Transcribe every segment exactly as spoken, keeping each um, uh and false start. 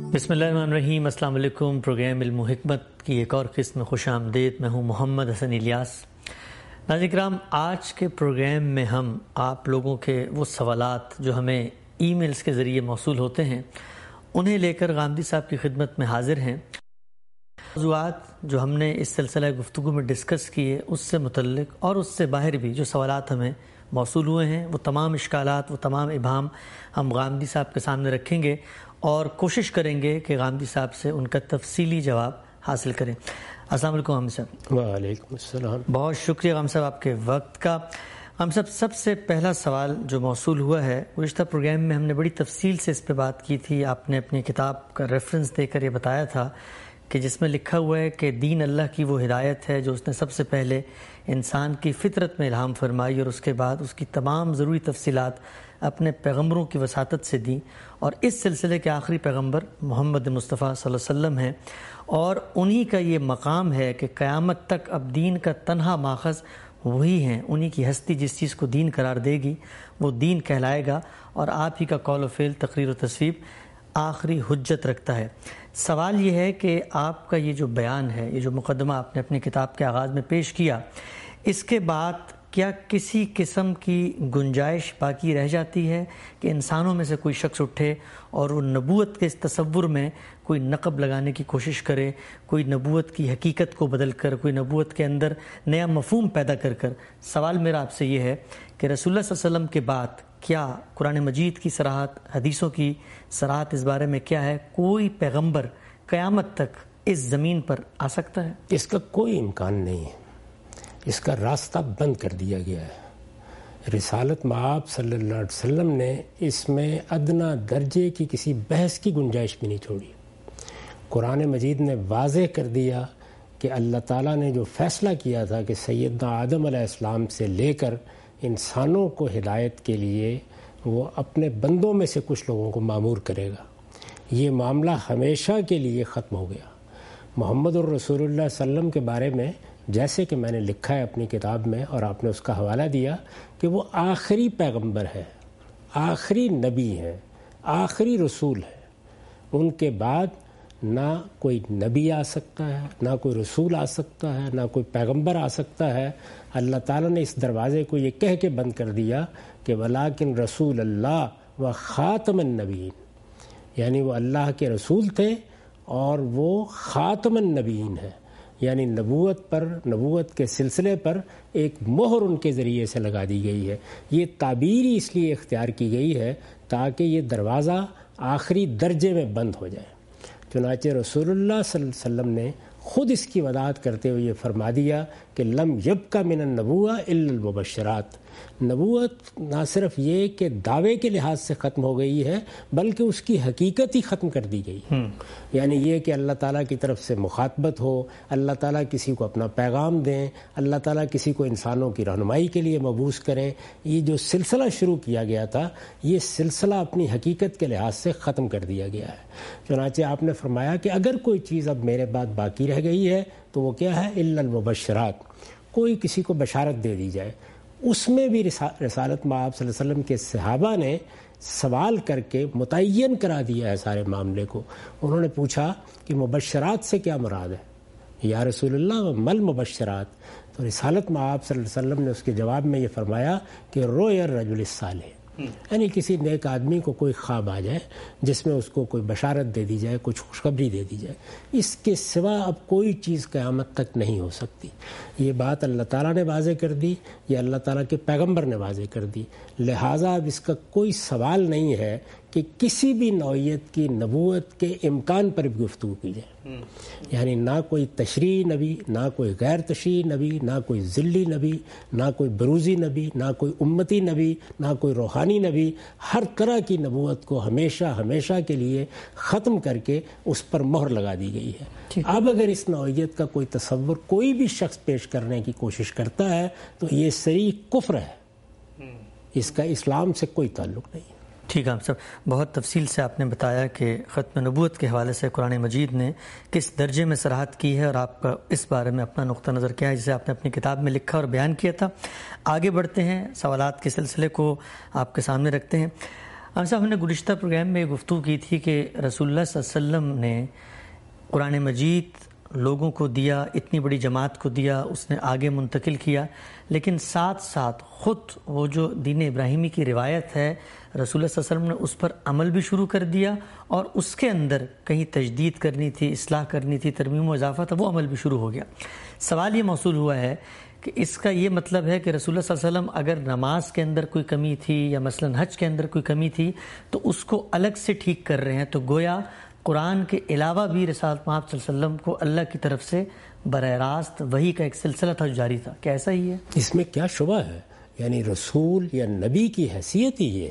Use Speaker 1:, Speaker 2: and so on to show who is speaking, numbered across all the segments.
Speaker 1: بسم اللہ الرحمن الرحیم۔ السلام علیکم۔ پروگرام علم و حکمت کی ایک اور قسط میں خوش آمدید۔ میں ہوں محمد حسن الیاس۔ ناظرین کرام، آج کے پروگرام میں ہم آپ لوگوں کے وہ سوالات جو ہمیں ای میلز کے ذریعے موصول ہوتے ہیں انہیں لے کر غامدی صاحب کی خدمت میں حاضر ہیں۔ موضوعات جو ہم نے اس سلسلہ گفتگو میں ڈسکس کیے اس سے متعلق اور اس سے باہر بھی جو سوالات ہمیں موصول ہوئے ہیں وہ تمام اشکالات، وہ تمام ابہام ہم غامدی صاحب کے سامنے رکھیں گے اور کوشش کریں گے کہ غامدی صاحب سے ان کا تفصیلی جواب حاصل کریں۔ السلام علیکم غامدی صاحب۔
Speaker 2: وعلیکم السلام۔
Speaker 1: بہت شکریہ غامدی صاحب آپ کے وقت کا۔ ہم سب سب سے پہلا سوال جو موصول ہوا ہے، گزشتہ پروگرام میں ہم نے بڑی تفصیل سے اس پہ بات کی تھی۔ آپ نے اپنی کتاب کا ریفرنس دے کر یہ بتایا تھا کہ جس میں لکھا ہوا ہے کہ دین اللہ کی وہ ہدایت ہے جو اس نے سب سے پہلے انسان کی فطرت میں الہام فرمائی اور اس کے بعد اس کی تمام ضروری تفصیلات اپنے پیغمبروں کی وساطت سے دی، اور اس سلسلے کے آخری پیغمبر محمد مصطفیٰ صلی اللہ علیہ وسلم ہیں، اور انہی کا یہ مقام ہے کہ قیامت تک اب دین کا تنہا ماخذ وہی ہیں۔ انہی کی ہستی جس چیز کو دین قرار دے گی وہ دین کہلائے گا، اور آپ ہی کا قول و فعل، تقریر و تصویب آخری حجت رکھتا ہے۔ سوال یہ ہے کہ آپ کا یہ جو بیان ہے، یہ جو مقدمہ آپ نے اپنی کتاب کے آغاز میں پیش کیا، اس کے بعد کیا کسی قسم کی گنجائش باقی رہ جاتی ہے کہ انسانوں میں سے کوئی شخص اٹھے اور وہ نبوت کے اس تصور میں کوئی نقب لگانے کی کوشش کرے، کوئی نبوت کی حقیقت کو بدل کر، کوئی نبوت کے اندر نیا مفہوم پیدا کر کر؟ سوال میرا آپ سے یہ ہے کہ رسول اللہ صلی اللہ علیہ وسلم کے بعد کیا قرآن مجید کی صراحت، حدیثوں کی صراحت اس بارے میں کیا ہے؟ کوئی پیغمبر قیامت تک اس زمین پر آ سکتا ہے؟
Speaker 2: اس کا کوئی امکان نہیں ہے، اس کا راستہ بند کر دیا گیا ہے۔ رسالت مآب صلی اللہ علیہ وسلم نے اس میں ادنا درجے کی کسی بحث کی گنجائش بھی نہیں چھوڑی۔ قرآن مجید نے واضح کر دیا کہ اللہ تعالیٰ نے جو فیصلہ کیا تھا کہ سیدنا آدم علیہ السلام سے لے کر انسانوں کو ہدایت کے لیے وہ اپنے بندوں میں سے کچھ لوگوں کو مامور کرے گا، یہ معاملہ ہمیشہ کے لیے ختم ہو گیا۔ محمد الرسول اللہ صلی اللہ علیہ وسلم کے بارے میں جیسے کہ میں نے لکھا ہے اپنی کتاب میں اور آپ نے اس کا حوالہ دیا کہ وہ آخری پیغمبر ہے، آخری نبی ہے، آخری رسول ہے۔ ان کے بعد نہ کوئی نبی آ سکتا ہے، نہ کوئی رسول آ سکتا ہے، نہ کوئی پیغمبر آ سکتا ہے۔ اللہ تعالیٰ نے اس دروازے کو یہ کہہ کے بند کر دیا کہ ولیکن رسول اللہ و خاتم النبیین، یعنی وہ اللہ کے رسول تھے اور وہ خاتم النبیین ہے، یعنی نبوت پر، نبوت کے سلسلے پر ایک مہر ان کے ذریعے سے لگا دی گئی ہے۔ یہ تعبیر ہی اس لیے اختیار کی گئی ہے تاکہ یہ دروازہ آخری درجے میں بند ہو جائے۔ چنانچہ رسول اللہ صلی اللہ علیہ وسلم نے خود اس کی وضاحت کرتے ہوئے یہ فرما دیا کہ لم یبق من النبوہ الا المبشرات، نبوت نہ صرف یہ کہ دعوے کے لحاظ سے ختم ہو گئی ہے بلکہ اس کی حقیقت ہی ختم کر دی گئی، یعنی یہ کہ اللہ تعالیٰ کی طرف سے مخاطبت ہو، اللہ تعالیٰ کسی کو اپنا پیغام دیں، اللہ تعالیٰ کسی کو انسانوں کی رہنمائی کے لیے مبعوث کریں، یہ جو سلسلہ شروع کیا گیا تھا یہ سلسلہ اپنی حقیقت کے لحاظ سے ختم کر دیا گیا ہے۔ چنانچہ آپ نے فرمایا کہ اگر کوئی چیز اب میرے بعد باقی رہ گئی ہے تو وہ کیا ہے؟ الا المبشرات، کوئی کسی کو بشارت دے دی جائے۔ اس میں بھی رسالت مآب صلی اللہ علیہ وسلم کے صحابہ نے سوال کر کے متعین کرا دیا ہے سارے معاملے کو۔ انہوں نے پوچھا کہ مبشرات سے کیا مراد ہے یا رسول اللہ، مل مبشرات؟ تو رسالت مآب صلی اللہ علیہ وسلم نے اس کے جواب میں یہ فرمایا کہ روی الرجل الصالح، یعنی کسی نیک آدمی کو کوئی خواب آ جائے جس میں اس کو کوئی بشارت دے دی جائے، کچھ خوشخبری دے دی جائے، اس کے سوا اب کوئی چیز قیامت تک نہیں ہو سکتی۔ یہ بات اللہ تعالیٰ نے واضح کر دی، یہ اللہ تعالیٰ کے پیغمبر نے واضح کر دی، لہٰذا اب اس کا کوئی سوال نہیں ہے کہ کسی بھی نوعیت کی نبوت کے امکان پر بھی گفتگو کی جائے، یعنی نہ کوئی تشریعی نبی، نہ کوئی غیر تشریعی نبی، نہ کوئی ذلی نبی، نہ کوئی بروزی نبی، نہ کوئی امتی نبی، نہ کوئی روحانی نبی، ہر طرح کی نبوت کو ہمیشہ ہمیشہ کے لیے ختم کر کے اس پر مہر لگا دی گئی ہے۔ اب اگر اس نوعیت کا کوئی تصور کوئی بھی شخص پیش کرنے کی کوشش کرتا ہے تو یہ صریح کفر ہے، اس کا اسلام سے کوئی تعلق نہیں ہے۔
Speaker 1: ٹھیک ہے صاحب، بہت تفصیل سے آپ نے بتایا کہ ختم نبوت کے حوالے سے قرآن مجید نے کس درجے میں صراحت کی ہے اور آپ کا اس بارے میں اپنا نقطہ نظر کیا ہے جسے آپ نے اپنی کتاب میں لکھا اور بیان کیا تھا۔ آگے بڑھتے ہیں، سوالات کے سلسلے کو آپ کے سامنے رکھتے ہیں۔ ہم صاحب نے گزشتہ پروگرام میں گفتگو کی تھی کہ رسول اللہ صلی اللہ علیہ وسلم نے قرآن مجید لوگوں کو دیا، اتنی بڑی جماعت کو دیا، اس نے آگے منتقل کیا، لیکن ساتھ ساتھ خود وہ جو دین ابراہیمی کی روایت ہے رسول اللہ صلی اللہ علیہ وسلم نے اس پر عمل بھی شروع کر دیا، اور اس کے اندر کہیں تجدید کرنی تھی، اصلاح کرنی تھی، ترمیم و اضافہ تھا، وہ عمل بھی شروع ہو گیا۔ سوال یہ موصول ہوا ہے کہ اس کا یہ مطلب ہے کہ رسول اللہ صلی اللہ علیہ وسلم اگر نماز کے اندر کوئی کمی تھی یا مثلا حج کے اندر کوئی کمی تھی تو اس کو الگ سے ٹھیک کر رہے ہیں، تو گویا قرآن کے علاوہ بھی رسالت مآب صلی اللہ علیہ وسلم کو اللہ کی طرف سے براہ راست وحی کا ایک سلسلہ تھا جو جاری تھا، کیا ایسا ہی ہے؟
Speaker 2: اس میں کیا شبہ ہے؟ یعنی رسول یا نبی کی حیثیت ہی یہ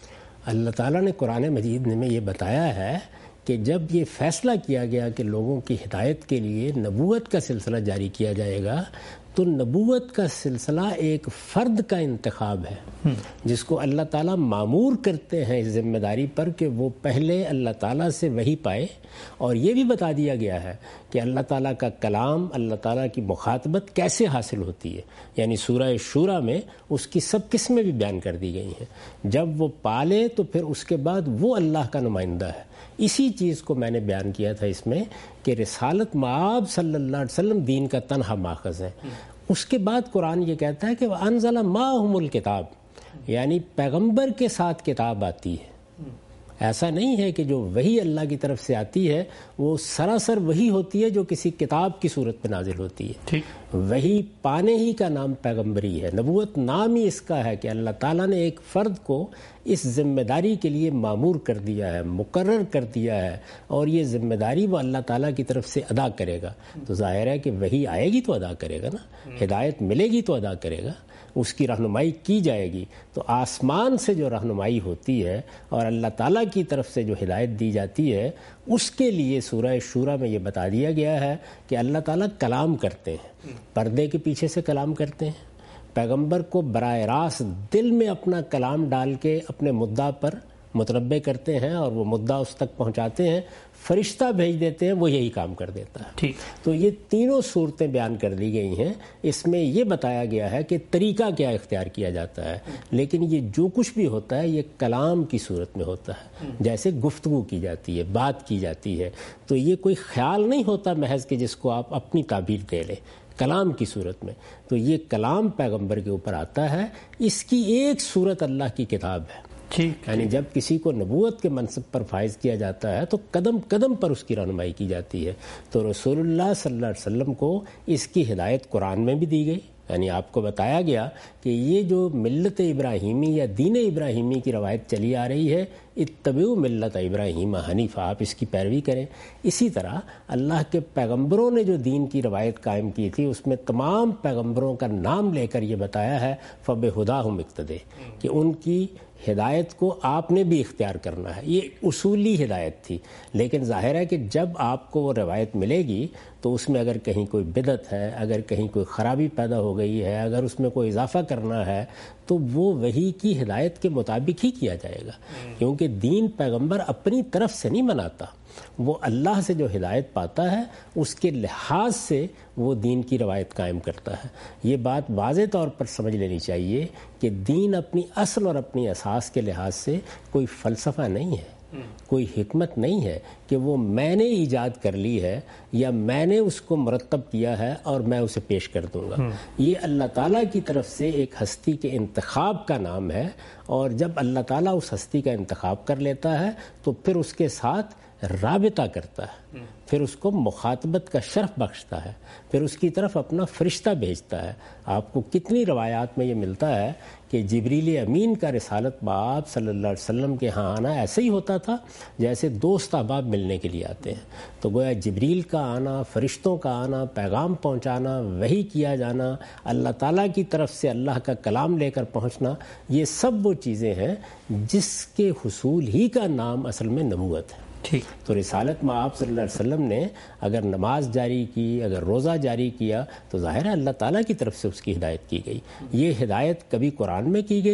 Speaker 2: اللہ تعالیٰ نے قرآن مجید میں یہ بتایا ہے کہ جب یہ فیصلہ کیا گیا کہ لوگوں کی ہدایت کے لیے نبوت کا سلسلہ جاری کیا جائے گا، تو نبوت کا سلسلہ ایک فرد کا انتخاب ہے جس کو اللہ تعالیٰ مامور کرتے ہیں اس ذمہ داری پر کہ وہ پہلے اللہ تعالیٰ سے وحی پائے، اور یہ بھی بتا دیا گیا ہے کہ اللہ تعالیٰ کا کلام، اللہ تعالیٰ کی مخاطبت کیسے حاصل ہوتی ہے، یعنی سورہ شورا میں اس کی سب قسمیں بھی بیان کر دی گئی ہیں۔ جب وہ پالے تو پھر اس کے بعد وہ اللہ کا نمائندہ ہے۔ اسی چیز کو میں نے بیان کیا تھا اس میں کہ رسالت مآب صلی اللہ علیہ وسلم دین کا تنہا ماخذ ہے۔ اس کے بعد قرآن یہ کہتا ہے کہ وَأَنزَلَ مَعَهُمُ الْكِتَابَ، یعنی پیغمبر کے ساتھ کتاب آتی ہے۔ ایسا نہیں ہے کہ جو وحی اللہ کی طرف سے آتی ہے وہ سراسر وحی ہوتی ہے جو کسی کتاب کی صورت میں نازل ہوتی ہے۔ وحی پانے ہی کا نام پیغمبری ہے، نبوت نام ہی اس کا ہے کہ اللہ تعالیٰ نے ایک فرد کو اس ذمہ داری کے لیے مامور کر دیا ہے، مقرر کر دیا ہے، اور یہ ذمہ داری وہ اللہ تعالیٰ کی طرف سے ادا کرے گا۔ تو ظاہر ہے کہ وحی آئے گی تو ادا کرے گا نا، ہدایت ملے گی تو ادا کرے گا، اس کی رہنمائی کی جائے گی۔ تو آسمان سے جو رہنمائی ہوتی ہے اور اللہ تعالیٰ کی طرف سے جو ہدایت دی جاتی ہے، اس کے لیے سورہ شورا میں یہ بتا دیا گیا ہے کہ اللہ تعالیٰ کلام کرتے ہیں، پردے کے پیچھے سے کلام کرتے ہیں، پیغمبر کو براہ راست دل میں اپنا کلام ڈال کے اپنے مدعا پر متنبع کرتے ہیں اور وہ مدعا اس تک پہنچاتے ہیں، فرشتہ بھیج دیتے ہیں، وہ یہی کام کر دیتا ہے۔ تو یہ تینوں صورتیں بیان کر دی گئی ہیں۔ اس میں یہ بتایا گیا ہے کہ طریقہ کیا اختیار کیا جاتا ہے، لیکن یہ جو کچھ بھی ہوتا ہے یہ کلام کی صورت میں ہوتا ہے، جیسے گفتگو کی جاتی ہے، بات کی جاتی ہے۔ تو یہ کوئی خیال نہیں ہوتا محض کہ جس کو آپ اپنی تعبیر دے لیں، کلام کی صورت میں۔ تو یہ کلام پیغمبر کے اوپر آتا ہے، اس کی ایک صورت اللہ کی کتاب ہے۔ یعنی جب کسی کو نبوت کے منصب پر فائز کیا جاتا ہے تو قدم قدم پر اس کی رہنمائی کی جاتی ہے۔ تو رسول اللہ صلی اللہ علیہ وسلم کو اس کی ہدایت قرآن میں بھی دی گئی، یعنی آپ کو بتایا گیا کہ یہ جو ملت ابراہیمی یا دین ابراہیمی کی روایت چلی آ رہی ہے، اتبعوا ملت ابراہیم حنیفا، آپ اس کی پیروی کریں۔ اسی طرح اللہ کے پیغمبروں نے جو دین کی روایت قائم کی تھی اس میں تمام پیغمبروں کا نام لے کر یہ بتایا ہے فَبِهُدَاهُمْ اقْتَدِیٰ، کہ ان کی ہدایت کو آپ نے بھی اختیار کرنا ہے۔ یہ اصولی ہدایت تھی، لیکن ظاہر ہے کہ جب آپ کو وہ روایت ملے گی تو اس میں اگر کہیں کوئی بدعت ہے، اگر کہیں کوئی خرابی پیدا ہو گئی ہے، اگر اس میں کوئی اضافہ کرنا ہے تو وہ وحی کی ہدایت کے مطابق ہی کیا جائے گا، کیونکہ دین پیغمبر اپنی طرف سے نہیں بناتا، وہ اللہ سے جو ہدایت پاتا ہے اس کے لحاظ سے وہ دین کی روایت قائم کرتا ہے۔ یہ بات واضح طور پر سمجھ لینی چاہیے کہ دین اپنی اصل اور اپنی اساس کے لحاظ سے کوئی فلسفہ نہیں ہے، کوئی حکمت نہیں ہے کہ وہ میں نے ایجاد کر لی ہے یا میں نے اس کو مرتب کیا ہے اور میں اسے پیش کر دوں گا۔ یہ اللہ تعالیٰ کی طرف سے ایک ہستی کے انتخاب کا نام ہے، اور جب اللہ تعالیٰ اس ہستی کا انتخاب کر لیتا ہے تو پھر اس کے ساتھ رابطہ کرتا ہے، پھر اس کو مخاطبت کا شرف بخشتا ہے، پھر اس کی طرف اپنا فرشتہ بھیجتا ہے۔ آپ کو کتنی روایات میں یہ ملتا ہے کہ جبریل امین کا رسالت مآب صلی اللہ علیہ وسلم کے ہاں آنا ایسے ہی ہوتا تھا جیسے دوست احباب ملنے کے لیے آتے ہیں۔ تو گویا جبریل کا آنا، فرشتوں کا آنا، پیغام پہنچانا، وحی کیا جانا، اللہ تعالیٰ کی طرف سے اللہ کا کلام لے کر پہنچنا، یہ سب وہ چیزیں ہیں جس کے حصول ہی کا نام اصل میں نبوت ہے۔ ٹھیک، تو رسالت مآب صلی اللہ علیہ وسلم نے اگر نماز جاری کی، اگر روزہ جاری کیا، تو ظاہر ہے اللہ تعالیٰ کی طرف سے اس کی ہدایت کی گئی۔ یہ ہدایت کبھی قرآن میں کی گئی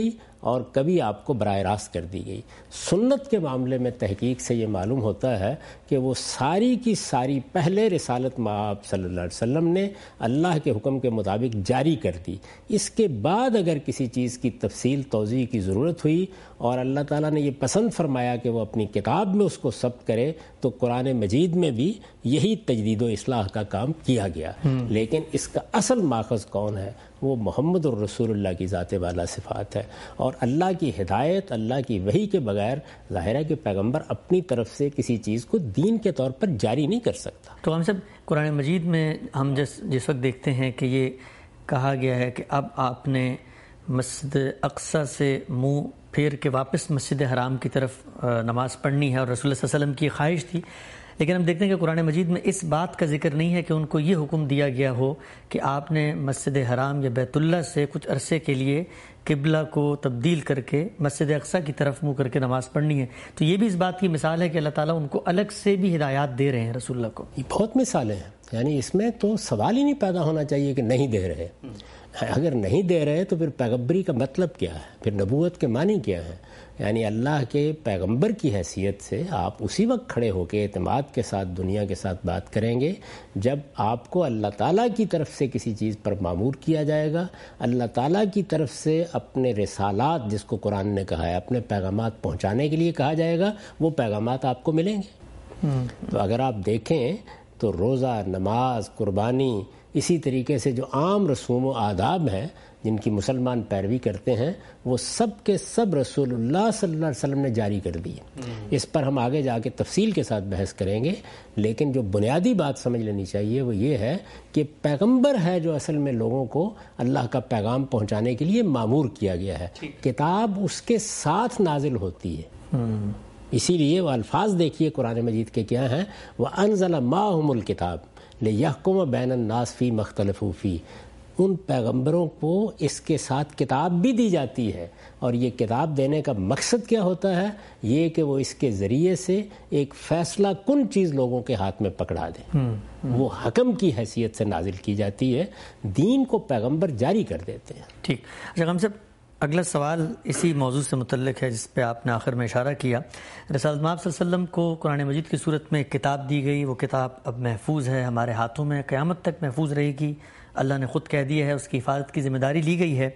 Speaker 2: اور کبھی آپ کو براہ راست کر دی گئی۔ سنت کے معاملے میں تحقیق سے یہ معلوم ہوتا ہے کہ وہ ساری کی ساری پہلے رسالت مآب صلی اللہ علیہ وسلم نے اللہ کے حکم کے مطابق جاری کر دی۔ اس کے بعد اگر کسی چیز کی تفصیل توضیح کی ضرورت ہوئی اور اللہ تعالیٰ نے یہ پسند فرمایا کہ وہ اپنی کتاب میں اس کو ثبت کرے تو قرآن مجید میں بھی یہی تجدید و اصلاح کا کام کیا گیا۔ لیکن اس کا اصل ماخذ کون ہے؟ وہ محمد الرسول اللہ کی ذات والا صفات ہے، اور اللہ کی ہدایت، اللہ کی وحی کے بغیر ظاہر ہے کہ پیغمبر اپنی طرف سے کسی چیز کو دین کے طور پر جاری نہیں کر سکتا۔
Speaker 1: تو ہم سب قرآن مجید میں ہم جس جس وقت دیکھتے ہیں کہ یہ کہا گیا ہے کہ اب آپ نے مسجد اقصی سے منہ پھیر کے واپس مسجد حرام کی طرف نماز پڑھنی ہے، اور رسول اللہ صلی اللہ علیہ وسلم کی خواہش تھی، لیکن ہم دیکھتے ہیں کہ قرآن مجید میں اس بات کا ذکر نہیں ہے کہ ان کو یہ حکم دیا گیا ہو کہ آپ نے مسجد حرام یا بیت اللہ سے کچھ عرصے کے لیے قبلہ کو تبدیل کر کے مسجد اقصی کی طرف منہ کر کے نماز پڑھنی ہے۔ تو یہ بھی اس بات کی مثال ہے کہ اللہ تعالیٰ ان کو الگ سے بھی ہدایات دے رہے ہیں رسول اللہ کو۔
Speaker 2: یہ بہت مثالیں ہیں، یعنی اس میں تو سوال ہی نہیں پیدا ہونا چاہیے کہ نہیں دے رہے۔ اگر نہیں دے رہے تو پھر پیغمبری کا مطلب کیا ہے، پھر نبوت کے معنی کیا ہے؟ یعنی اللہ کے پیغمبر کی حیثیت سے آپ اسی وقت کھڑے ہو کے اعتماد کے ساتھ دنیا کے ساتھ بات کریں گے جب آپ کو اللہ تعالیٰ کی طرف سے کسی چیز پر مامور کیا جائے گا، اللہ تعالیٰ کی طرف سے اپنے رسالات، جس کو قرآن نے کہا ہے، اپنے پیغامات پہنچانے کے لیے کہا جائے گا، وہ پیغامات آپ کو ملیں گے۔ تو اگر آپ دیکھیں تو روزہ، نماز، قربانی، اسی طریقے سے جو عام رسوم و آداب ہیں جن کی مسلمان پیروی کرتے ہیں، وہ سب کے سب رسول اللہ صلی اللہ علیہ وسلم نے جاری کر دی۔ اس پر ہم آگے جا کے تفصیل کے ساتھ بحث کریں گے، لیکن جو بنیادی بات سمجھ لینی چاہیے وہ یہ ہے کہ پیغمبر ہے جو اصل میں لوگوں کو اللہ کا پیغام پہنچانے کے لیے مامور کیا گیا ہے، کتاب اس کے ساتھ نازل ہوتی ہے۔ اسی لیے وہ الفاظ دیکھیے قرآن مجید کے کیا ہیں، وَأَنزَلَ مَعَهُمُ الْكِتَابَ لِيَحْكُمَ بَيْنَ النَّاسِ فِي مَا اخْتَلَفُوا فِيهِ۔ ان پیغمبروں کو اس کے ساتھ کتاب بھی دی جاتی ہے، اور یہ کتاب دینے کا مقصد کیا ہوتا ہے؟ یہ کہ وہ اس کے ذریعے سے ایک فیصلہ کن چیز لوگوں کے ہاتھ میں پکڑا دے۔ وہ حکم کی حیثیت سے نازل کی جاتی ہے، دین کو پیغمبر جاری کر دیتے ہیں۔
Speaker 1: ٹھیک، اچھا ہم سب اگلا سوال اسی موضوع سے متعلق ہے جس پہ آپ نے آخر میں اشارہ کیا۔ رسالت مآب صلی اللہ علیہ وسلم کو قرآن مجید کی صورت میں ایک کتاب دی گئی، وہ کتاب اب محفوظ ہے ہمارے ہاتھوں میں، قیامت تک محفوظ رہے گی، اللہ نے خود کہہ دیا ہے، اس کی حفاظت کی ذمہ داری لی گئی ہے۔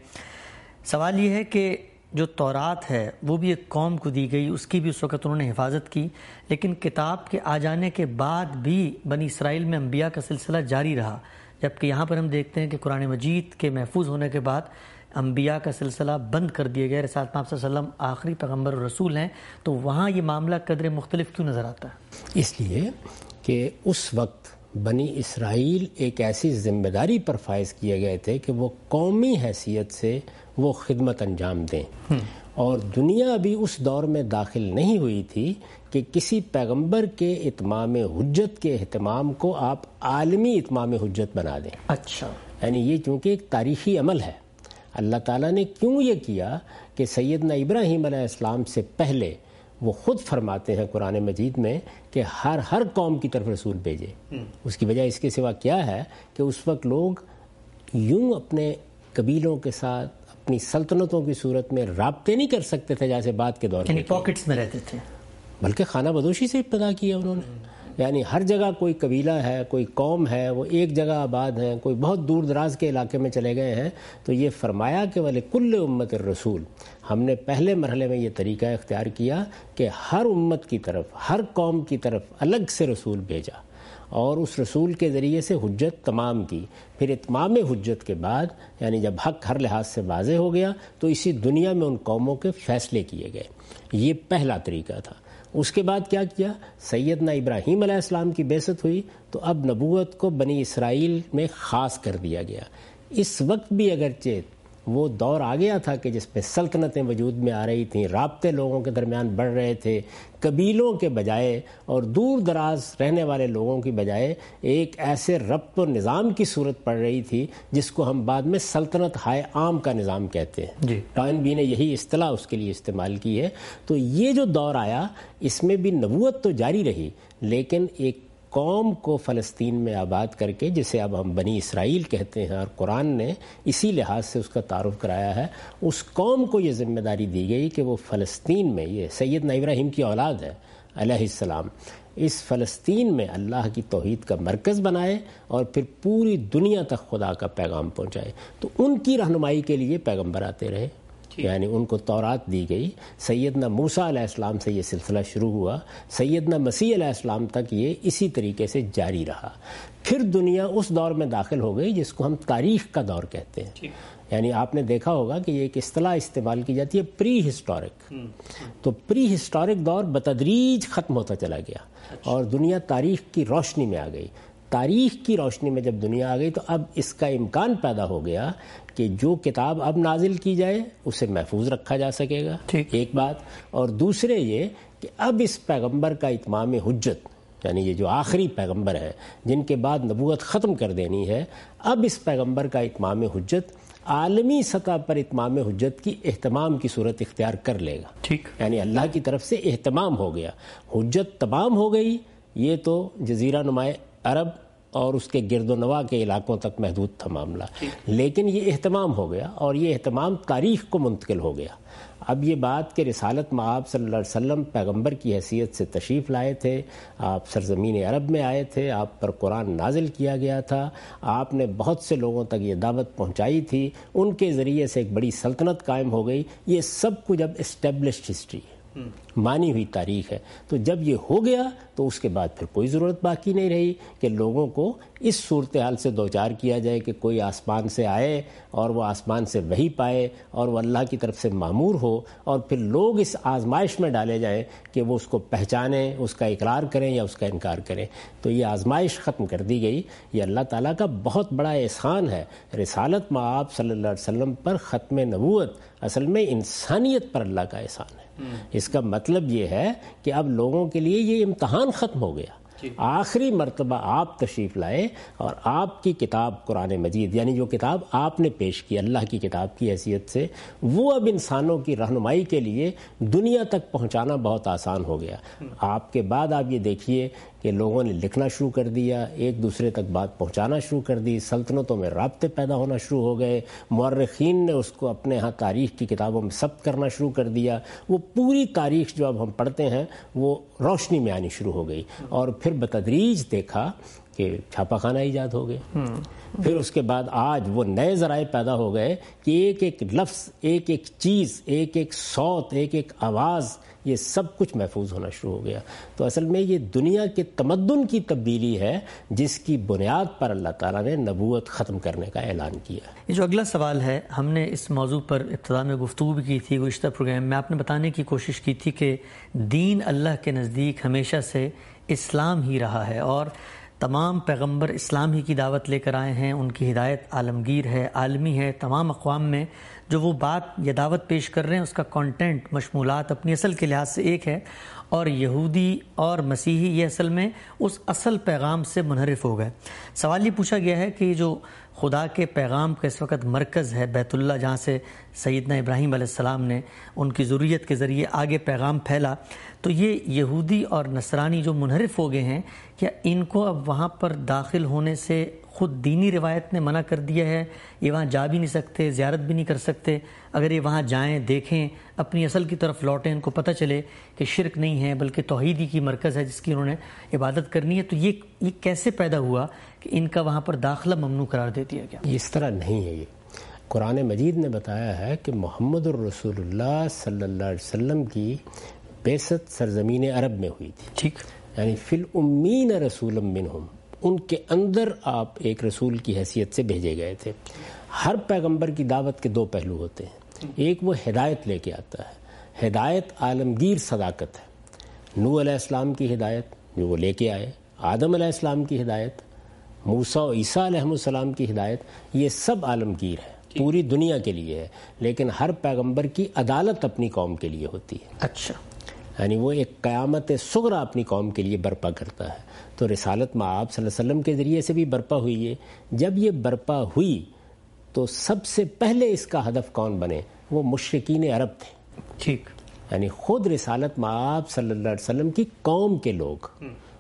Speaker 1: سوال یہ ہے کہ جو تورات ہے وہ بھی ایک قوم کو دی گئی، اس کی بھی اس وقت انہوں نے حفاظت کی، لیکن کتاب کے آ جانے کے بعد بھی بنی اسرائیل میں انبیاء کا سلسلہ جاری رہا، جبکہ یہاں پر ہم دیکھتے ہیں کہ قرآن مجید کے محفوظ ہونے کے بعد انبیاء کا سلسلہ بند کر دیا گیا۔ رسالت مآب صلی اللہ علیہ وسلم آخری پیغمبر اور رسول ہیں، تو وہاں یہ معاملہ قدر مختلف کیوں نظر آتا ہے؟
Speaker 2: اس لیے کہ اس وقت بنی اسرائیل ایک ایسی ذمہ داری پر فائز کیے گئے تھے کہ وہ قومی حیثیت سے وہ خدمت انجام دیں، اور دنیا ابھی اس دور میں داخل نہیں ہوئی تھی کہ کسی پیغمبر کے اتمام حجت کے اہتمام کو آپ عالمی اتمام حجت بنا دیں۔
Speaker 1: اچھا،
Speaker 2: یعنی یہ چونکہ ایک تاریخی عمل ہے، اللہ تعالیٰ نے کیوں یہ کیا کہ سیدنا ابراہیم علیہ السلام سے پہلے وہ خود فرماتے ہیں قرآن مجید میں کہ ہر ہر قوم کی طرف رسول بھیجے۔ اس کی وجہ اس کے سوا کیا ہے کہ اس وقت لوگ یوں اپنے قبیلوں کے ساتھ اپنی سلطنتوں کی صورت میں رابطے نہیں کر سکتے تھے جیسے بعد کے دور میں،
Speaker 1: یعنی پاکٹس میں رہتے تھے،
Speaker 2: بلکہ خانہ بدوشی سے ابتدا کیا انہوں نے۔ یعنی ہر جگہ کوئی قبیلہ ہے، کوئی قوم ہے، وہ ایک جگہ آباد ہیں، کوئی بہت دور دراز کے علاقے میں چلے گئے ہیں، تو یہ فرمایا کہ وَلِكُلِّ أُمَّةٍ الرَّسُولُ، ہم نے پہلے مرحلے میں یہ طریقہ اختیار کیا کہ ہر امت کی طرف، ہر قوم کی طرف الگ سے رسول بھیجا، اور اس رسول کے ذریعے سے حجت تمام کی۔ پھر اتمام حجت کے بعد یعنی جب حق ہر لحاظ سے واضح ہو گیا تو اسی دنیا میں ان قوموں کے فیصلے کیے گئے۔ یہ پہلا طریقہ تھا۔ اس کے بعد کیا کیا؟ سیدنا ابراہیم علیہ السلام کی بعثت ہوئی تو اب نبوت کو بنی اسرائیل میں خاص کر دیا گیا۔ اس وقت بھی اگرچہ وہ دور آ گیا تھا کہ جس میں سلطنتیں وجود میں آ رہی تھیں، رابطے لوگوں کے درمیان بڑھ رہے تھے، قبیلوں کے بجائے اور دور دراز رہنے والے لوگوں کی بجائے ایک ایسے ربط و نظام کی صورت پڑ رہی تھی جس کو ہم بعد میں سلطنت ہائے عام کا نظام کہتے ہیں۔
Speaker 1: جی،
Speaker 2: ٹائن بی نے یہی اصطلاح اس کے لیے استعمال کی ہے۔ تو یہ جو دور آیا اس میں بھی نبوت تو جاری رہی، لیکن ایک قوم کو فلسطین میں آباد کر کے، جسے اب ہم بنی اسرائیل کہتے ہیں اور قرآن نے اسی لحاظ سے اس کا تعارف کرایا ہے، اس قوم کو یہ ذمہ داری دی گئی کہ وہ فلسطین میں، یہ سیدنا ابراہیم کی اولاد ہے علیہ السلام، اس فلسطین میں اللہ کی توحید کا مرکز بنائے اور پھر پوری دنیا تک خدا کا پیغام پہنچائے۔ تو ان کی رہنمائی کے لیے پیغمبر آتے رہے، یعنی ان کو تورات دی گئی۔ سیدنا موسیٰ علیہ السلام سے یہ سلسلہ شروع ہوا، سیدنا مسیح علیہ السلام تک یہ اسی طریقے سے جاری رہا۔ پھر دنیا اس دور میں داخل ہو گئی جس کو ہم تاریخ کا دور کہتے ہیں۔ یعنی آپ نے دیکھا ہوگا کہ یہ ایک اصطلاح استعمال کی جاتی ہے، پری ہسٹورک۔ تو پری ہسٹورک دور بتدریج ختم ہوتا چلا گیا اور دنیا تاریخ کی روشنی میں آ گئی۔ تاریخ کی روشنی میں جب دنیا آ گئی تو اب اس کا امکان پیدا ہو گیا کہ جو کتاب اب نازل کی جائے اسے محفوظ رکھا جا سکے گا، ایک بات، اور دوسرے یہ کہ اب اس پیغمبر کا اتمام حجت، یعنی یہ جو آخری پیغمبر ہے جن کے بعد نبوت ختم کر دینی ہے، اب اس پیغمبر کا اتمام حجت عالمی سطح پر اتمام حجت کی اہتمام کی صورت اختیار کر لے گا۔ ٹھیک، یعنی اللہ کی طرف سے اہتمام ہو گیا، حجت تمام ہو گئی۔ یہ تو جزیرہ نمائے عرب اور اس کے گرد و نواح کے علاقوں تک محدود تھا معاملہ، لیکن یہ اہتمام ہو گیا اور یہ اہتمام تاریخ کو منتقل ہو گیا۔ اب یہ بات کہ رسالت مآب صلی اللہ علیہ وسلم پیغمبر کی حیثیت سے تشریف لائے تھے، آپ سرزمین عرب میں آئے تھے، آپ پر قرآن نازل کیا گیا تھا، آپ نے بہت سے لوگوں تک یہ دعوت پہنچائی تھی، ان کے ذریعے سے ایک بڑی سلطنت قائم ہو گئی، یہ سب کچھ اب اسٹیبلشڈ ہسٹری ہے، مانی ہوئی تاریخ ہے۔ تو جب یہ ہو گیا تو اس کے بعد پھر کوئی ضرورت باقی نہیں رہی کہ لوگوں کو اس صورتحال سے دوچار کیا جائے کہ کوئی آسمان سے آئے اور وہ آسمان سے وحی پائے اور وہ اللہ کی طرف سے مامور ہو اور پھر لوگ اس آزمائش میں ڈالے جائیں کہ وہ اس کو پہچانیں، اس کا اقرار کریں یا اس کا انکار کریں۔ تو یہ آزمائش ختم کر دی گئی۔ یہ اللہ تعالیٰ کا بہت بڑا احسان ہے۔ رسالت مآب صلی اللہ علیہ وسلم پر ختم نبوت اصل میں انسانیت پر اللہ کا احسان ہے۔ اس کا مطلب یہ ہے کہ اب لوگوں کے لیے یہ امتحان ختم ہو گیا۔ آخری مرتبہ آپ تشریف لائے اور آپ کی کتاب قرآن مجید، یعنی جو کتاب آپ نے پیش کی اللہ کی کتاب کی حیثیت سے، وہ اب انسانوں کی رہنمائی کے لیے دنیا تک پہنچانا بہت آسان ہو گیا۔ آپ کے بعد آپ یہ دیکھیے کہ لوگوں نے لکھنا شروع کر دیا، ایک دوسرے تک بات پہنچانا شروع کر دی، سلطنتوں میں رابطے پیدا ہونا شروع ہو گئے، مورخین نے اس کو اپنے ہاں تاریخ کی کتابوں میں ثبت کرنا شروع کر دیا۔ وہ پوری تاریخ جو اب ہم پڑھتے ہیں وہ روشنی میں آنی شروع ہو گئی، اور پھر بتدریج دیکھا کہ چھاپا خانہ ایجاد ہو گئے۔ پھر اس کے بعد آج وہ نئے ذرائع پیدا ہو گئے کہ ایک ایک لفظ، ایک ایک چیز، ایک ایک صوت، ایک ایک آواز، یہ سب کچھ محفوظ ہونا شروع ہو گیا۔ تو اصل میں یہ دنیا کے تمدن کی تبدیلی ہے جس کی بنیاد پر اللہ تعالیٰ نے نبوت ختم کرنے کا اعلان کیا۔
Speaker 1: یہ جو اگلا سوال ہے، ہم نے اس موضوع پر ابتدا میں گفتگو بھی کی تھی گزشتہ پروگرام میں، آپ نے بتانے کی کوشش کی تھی کہ دین اللہ کے نزدیک ہمیشہ سے اسلام ہی رہا ہے اور تمام پیغمبر اسلام ہی کی دعوت لے کر آئے ہیں، ان کی ہدایت عالمگیر ہے، عالمی ہے، تمام اقوام میں جو وہ بات یا دعوت پیش کر رہے ہیں اس کا کانٹینٹ، مشمولات اپنی اصل کے لحاظ سے ایک ہے، اور یہودی اور مسیحی یہ اصل میں اس اصل پیغام سے منحرف ہو گئے۔ سوال یہ پوچھا گیا ہے کہ جو خدا کے پیغام کا اس وقت مرکز ہے بیت اللہ، جہاں سے سیدنا ابراہیم علیہ السلام نے ان کی ذریت کے ذریعے آگے پیغام پھیلا، تو یہ یہودی اور نصرانی جو منحرف ہو گئے ہیں، کیا ان کو اب وہاں پر داخل ہونے سے خود دینی روایت نے منع کر دیا ہے؟ یہ وہاں جا بھی نہیں سکتے، زیارت بھی نہیں کر سکتے؟ اگر یہ وہاں جائیں، دیکھیں، اپنی اصل کی طرف لوٹیں، ان کو پتہ چلے کہ شرک نہیں ہے بلکہ توحیدی کی مرکز ہے جس کی انہوں نے عبادت کرنی ہے، تو یہ یہ کیسے پیدا ہوا کہ ان کا وہاں پر داخلہ ممنوع قرار دے دیا گیا؟
Speaker 2: اس طرح نہیں ہے۔ یہ قرآن مجید نے بتایا ہے کہ محمد الرسول اللہ صلی اللہ علیہ وسلم کی بعثت سرزمین عرب میں ہوئی تھی، ٹھیک، یعنی فی الامین رسول منہم، ان کے اندر آپ ایک رسول کی حیثیت سے بھیجے گئے تھے۔ ہر پیغمبر کی دعوت کے دو پہلو ہوتے ہیں، ایک وہ ہدایت لے کے آتا ہے، ہدایت عالمگیر صداقت ہے، نوح علیہ السلام کی ہدایت جو وہ لے کے آئے، آدم علیہ السلام کی ہدایت، موسیٰ و عیسیٰ علیہ السلام کی ہدایت، یہ سب عالمگیر ہے، پوری دنیا کے لیے ہے، لیکن ہر پیغمبر کی عدالت اپنی قوم کے لیے ہوتی ہے۔
Speaker 1: اچھا،
Speaker 2: یعنی وہ ایک قیامت صغریٰ اپنی قوم کے لیے برپا کرتا ہے۔ تو رسالت مآب صلی اللہ علیہ وسلم کے ذریعے سے بھی برپا ہوئی ہے۔ جب یہ برپا ہوئی تو سب سے پہلے اس کا ہدف کون بنے؟ وہ مشرکین عرب تھے، ٹھیک، یعنی خود رسالت مآب صلی اللہ علیہ وسلم کی قوم کے لوگ،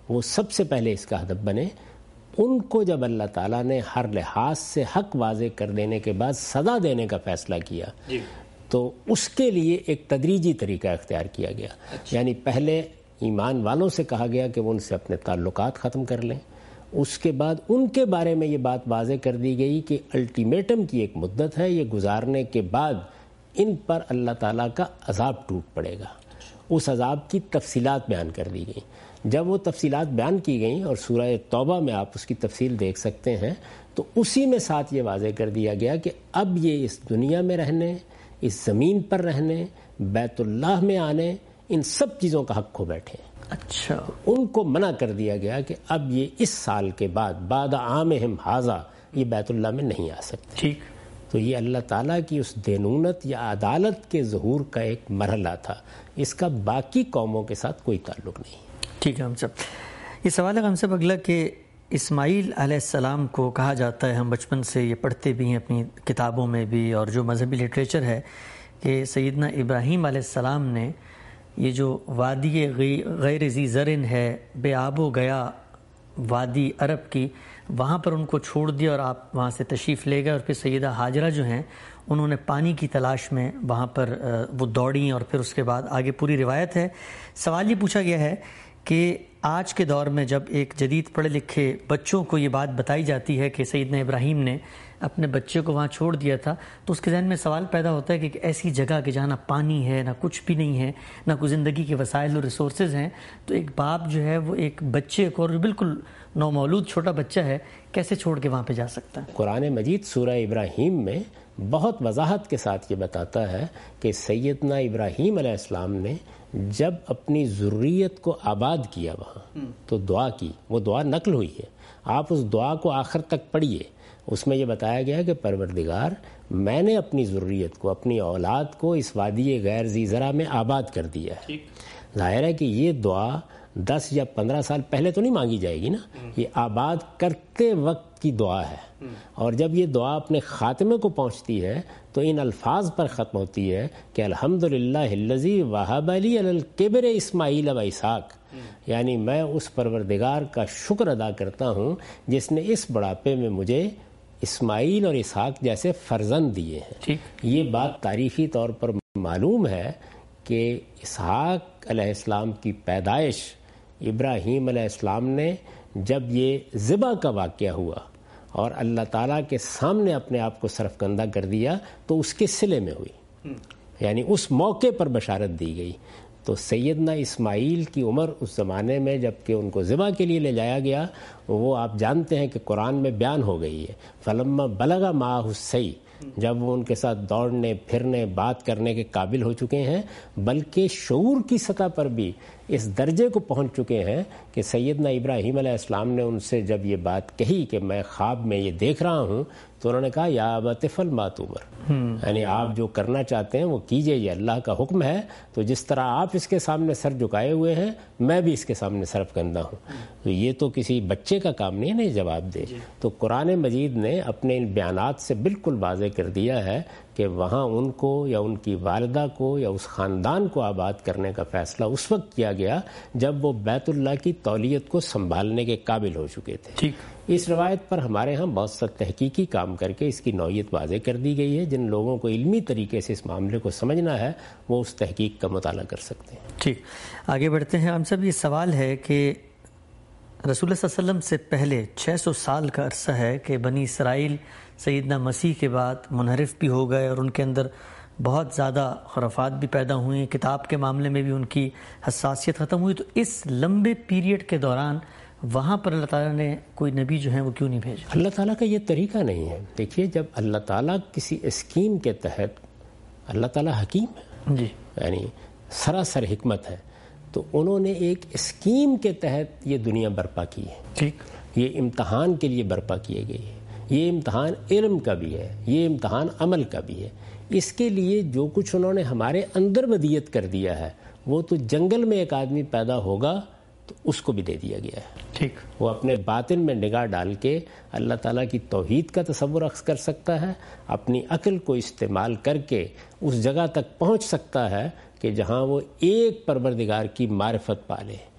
Speaker 2: وہ سب سے پہلے اس کا ہدف بنے. ان کو جب اللہ تعالیٰ نے ہر لحاظ سے حق واضح کر دینے کے بعد سزا دینے کا فیصلہ کیا جی. تو اس کے لیے ایک تدریجی طریقہ اختیار کیا گیا. اچھا. یعنی پہلے ایمان والوں سے کہا گیا کہ وہ ان سے اپنے تعلقات ختم کر لیں. اس کے بعد ان کے بارے میں یہ بات واضح کر دی گئی کہ الٹیمیٹم کی ایک مدت ہے، یہ گزارنے کے بعد ان پر اللہ تعالیٰ کا عذاب ٹوٹ پڑے گا. اس عذاب کی تفصیلات بیان کر دی گئیں. جب وہ تفصیلات بیان کی گئیں اور سورہ توبہ میں آپ اس کی تفصیل دیکھ سکتے ہیں، تو اسی میں ساتھ یہ واضح کر دیا گیا کہ اب یہ اس دنیا میں رہنے، اس زمین پر رہنے، بیت اللہ میں آنے، ان سب چیزوں کا حق کھو بیٹھے. اچھا. ان کو منع کر دیا گیا کہ اب یہ اس سال کے بعد بعد عامہم ھذا یہ بیت اللہ میں نہیں آ سکتے. ٹھیک. تو یہ اللہ تعالیٰ کی اس دینونت یا عدالت کے ظہور کا ایک مرحلہ تھا. اس کا باقی قوموں کے ساتھ کوئی تعلق نہیں. ٹھیک ہے. ہم سب
Speaker 1: یہ سوال ہے ہم سب اگلا کہ اسماعیل علیہ السلام کو کہا جاتا ہے، ہم بچپن سے یہ پڑھتے بھی ہیں اپنی کتابوں میں بھی اور جو مذہبی لٹریچر ہے، کہ سیدنا ابراہیم علیہ السلام نے یہ جو وادی غیر ذی زرن ہے، بے آب و گیا وادی عرب کی، وہاں پر ان کو چھوڑ دیا اور آپ وہاں سے تشریف لے گئے. اور پھر سیدہ ہاجرہ جو ہیں انہوں نے پانی کی تلاش میں وہاں پر وہ دوڑیں اور پھر اس کے بعد آگے پوری روایت ہے. سوال یہ پوچھا گیا ہے کہ آج کے دور میں جب ایک جدید پڑھے لکھے بچوں کو یہ بات بتائی جاتی ہے کہ سیدنا ابراہیم نے اپنے بچے کو وہاں چھوڑ دیا تھا، تو اس کے ذہن میں سوال پیدا ہوتا ہے کہ ایک ایسی جگہ کہ جہاں نہ پانی ہے، نہ کچھ بھی نہیں ہے، نہ کوئی زندگی کے وسائل اور ریسورسز ہیں، تو ایک باپ جو ہے وہ ایک بچے کو، اور بالکل نومولود چھوٹا بچہ ہے، کیسے چھوڑ کے وہاں پہ جا سکتا ہے؟
Speaker 2: قرآن مجید سورہ ابراہیم میں بہت وضاحت کے ساتھ یہ بتاتا ہے کہ سیدنا ابراہیم علیہ السلام نے جب اپنی ذریت کو آباد کیا وہاں تو دعا کی. وہ دعا نقل ہوئی ہے، آپ اس دعا کو آخر تک پڑھیے. اس میں یہ بتایا گیا کہ پروردگار، میں نے اپنی ذریت کو، اپنی اولاد کو اس وادی غیر ذی زرع میں آباد کر دیا ہے. ظاہر ہے کہ یہ دعا دس یا پندرہ سال پہلے تو نہیں مانگی جائے گی نا، یہ آباد کرتے وقت کی دعا ہے. اور جب یہ دعا اپنے خاتمے کو پہنچتی ہے تو ان الفاظ پر ختم ہوتی ہے کہ الحمدللہ الذی وہب لی علی الکبر اسماعیل و اسحاق. یعنی میں اس پروردگار کا شکر ادا کرتا ہوں جس نے اس بڑھاپے میں مجھے اسماعیل اور اسحاق جیسے فرزند دیے ہیں. یہ بات تاریخی طور پر معلوم ہے کہ اسحاق علیہ السلام کی پیدائش ابراہیم علیہ السلام نے جب یہ ذبح کا واقعہ ہوا اور اللہ تعالیٰ کے سامنے اپنے آپ کو سرفکندہ کر دیا تو اس کے صلے میں ہوئی، یعنی اس موقع پر بشارت دی گئی. تو سیدنا اسماعیل کی عمر اس زمانے میں جب کہ ان کو ذبح کے لیے لے جایا گیا، وہ آپ جانتے ہیں کہ قرآن میں بیان ہو گئی ہے، فلما بلغ معہ السعی، جب وہ ان کے ساتھ دوڑنے پھرنے بات کرنے کے قابل ہو چکے ہیں، بلکہ شعور کی سطح پر بھی اس درجے کو پہنچ چکے ہیں کہ سیدنا ابراہیم علیہ السلام نے ان سے جب یہ بات کہی کہ میں خواب میں یہ دیکھ رہا ہوں، تو انہوں نے کہا یا ابت افعل ما تؤمر، یعنی آپ جو کرنا چاہتے ہیں وہ کیجئے، یہ اللہ کا حکم ہے. تو جس طرح آپ اس کے سامنے سر جھکائے ہوئے ہیں، میں بھی اس کے سامنے سرفکندہ ہوں. تو یہ تو کسی بچے کا کام نہیں ہے جواب دے. تو قرآن مجید نے اپنے ان بیانات سے بالکل واضح کر دیا ہے کہ وہاں ان کو یا ان کی والدہ کو یا اس خاندان کو آباد کرنے کا فیصلہ اس وقت کیا گیا جب وہ بیت اللہ کی تولیت کو سنبھالنے کے قابل ہو چکے تھے. ٹھیک. اس روایت پر ہمارے ہاں بہت سا تحقیقی کام کر کے اس کی نوعیت واضح کر دی گئی ہے. جن لوگوں کو علمی طریقے سے اس معاملے کو سمجھنا ہے وہ اس تحقیق کا مطالعہ کر سکتے ہیں.
Speaker 1: ٹھیک، آگے بڑھتے ہیں. ہم سب یہ سوال ہے کہ رسول اللہ صلی اللہ علیہ وسلم سے پہلے چھ سو سال کا عرصہ ہے کہ بنی اسرائیل سیدنا مسیح کے بعد منحرف بھی ہو گئے اور ان کے اندر بہت زیادہ خرافات بھی پیدا ہوئی، کتاب کے معاملے میں بھی ان کی حساسیت ختم ہوئی. تو اس لمبے پیریڈ کے دوران وہاں پر اللہ تعالیٰ نے کوئی نبی جو ہیں وہ کیوں نہیں بھیجا؟
Speaker 2: اللہ تعالیٰ کا یہ طریقہ نہیں ہے. دیکھیے، جب اللہ تعالیٰ کسی اسکیم کے تحت، اللہ تعالیٰ حکیم ہے جی، یعنی سراسر حکمت ہے، تو انہوں نے ایک اسکیم کے تحت یہ دنیا برپا کی ہے. ٹھیک. یہ امتحان کے لیے برپا کیے گئی ہے. یہ امتحان علم کا بھی ہے، یہ امتحان عمل کا بھی ہے. اس کے لیے جو کچھ انہوں نے ہمارے اندر ودیت کر دیا ہے، وہ تو جنگل میں ایک آدمی پیدا ہوگا تو اس کو بھی دے دیا گیا ہے. ٹھیک. وہ اپنے باطن میں نگاہ ڈال کے اللہ تعالیٰ کی توحید کا تصور اخذ کر سکتا ہے، اپنی عقل کو استعمال کر کے اس جگہ تک پہنچ سکتا ہے کہ جہاں وہ ایک پروردگار کی معرفت پالے.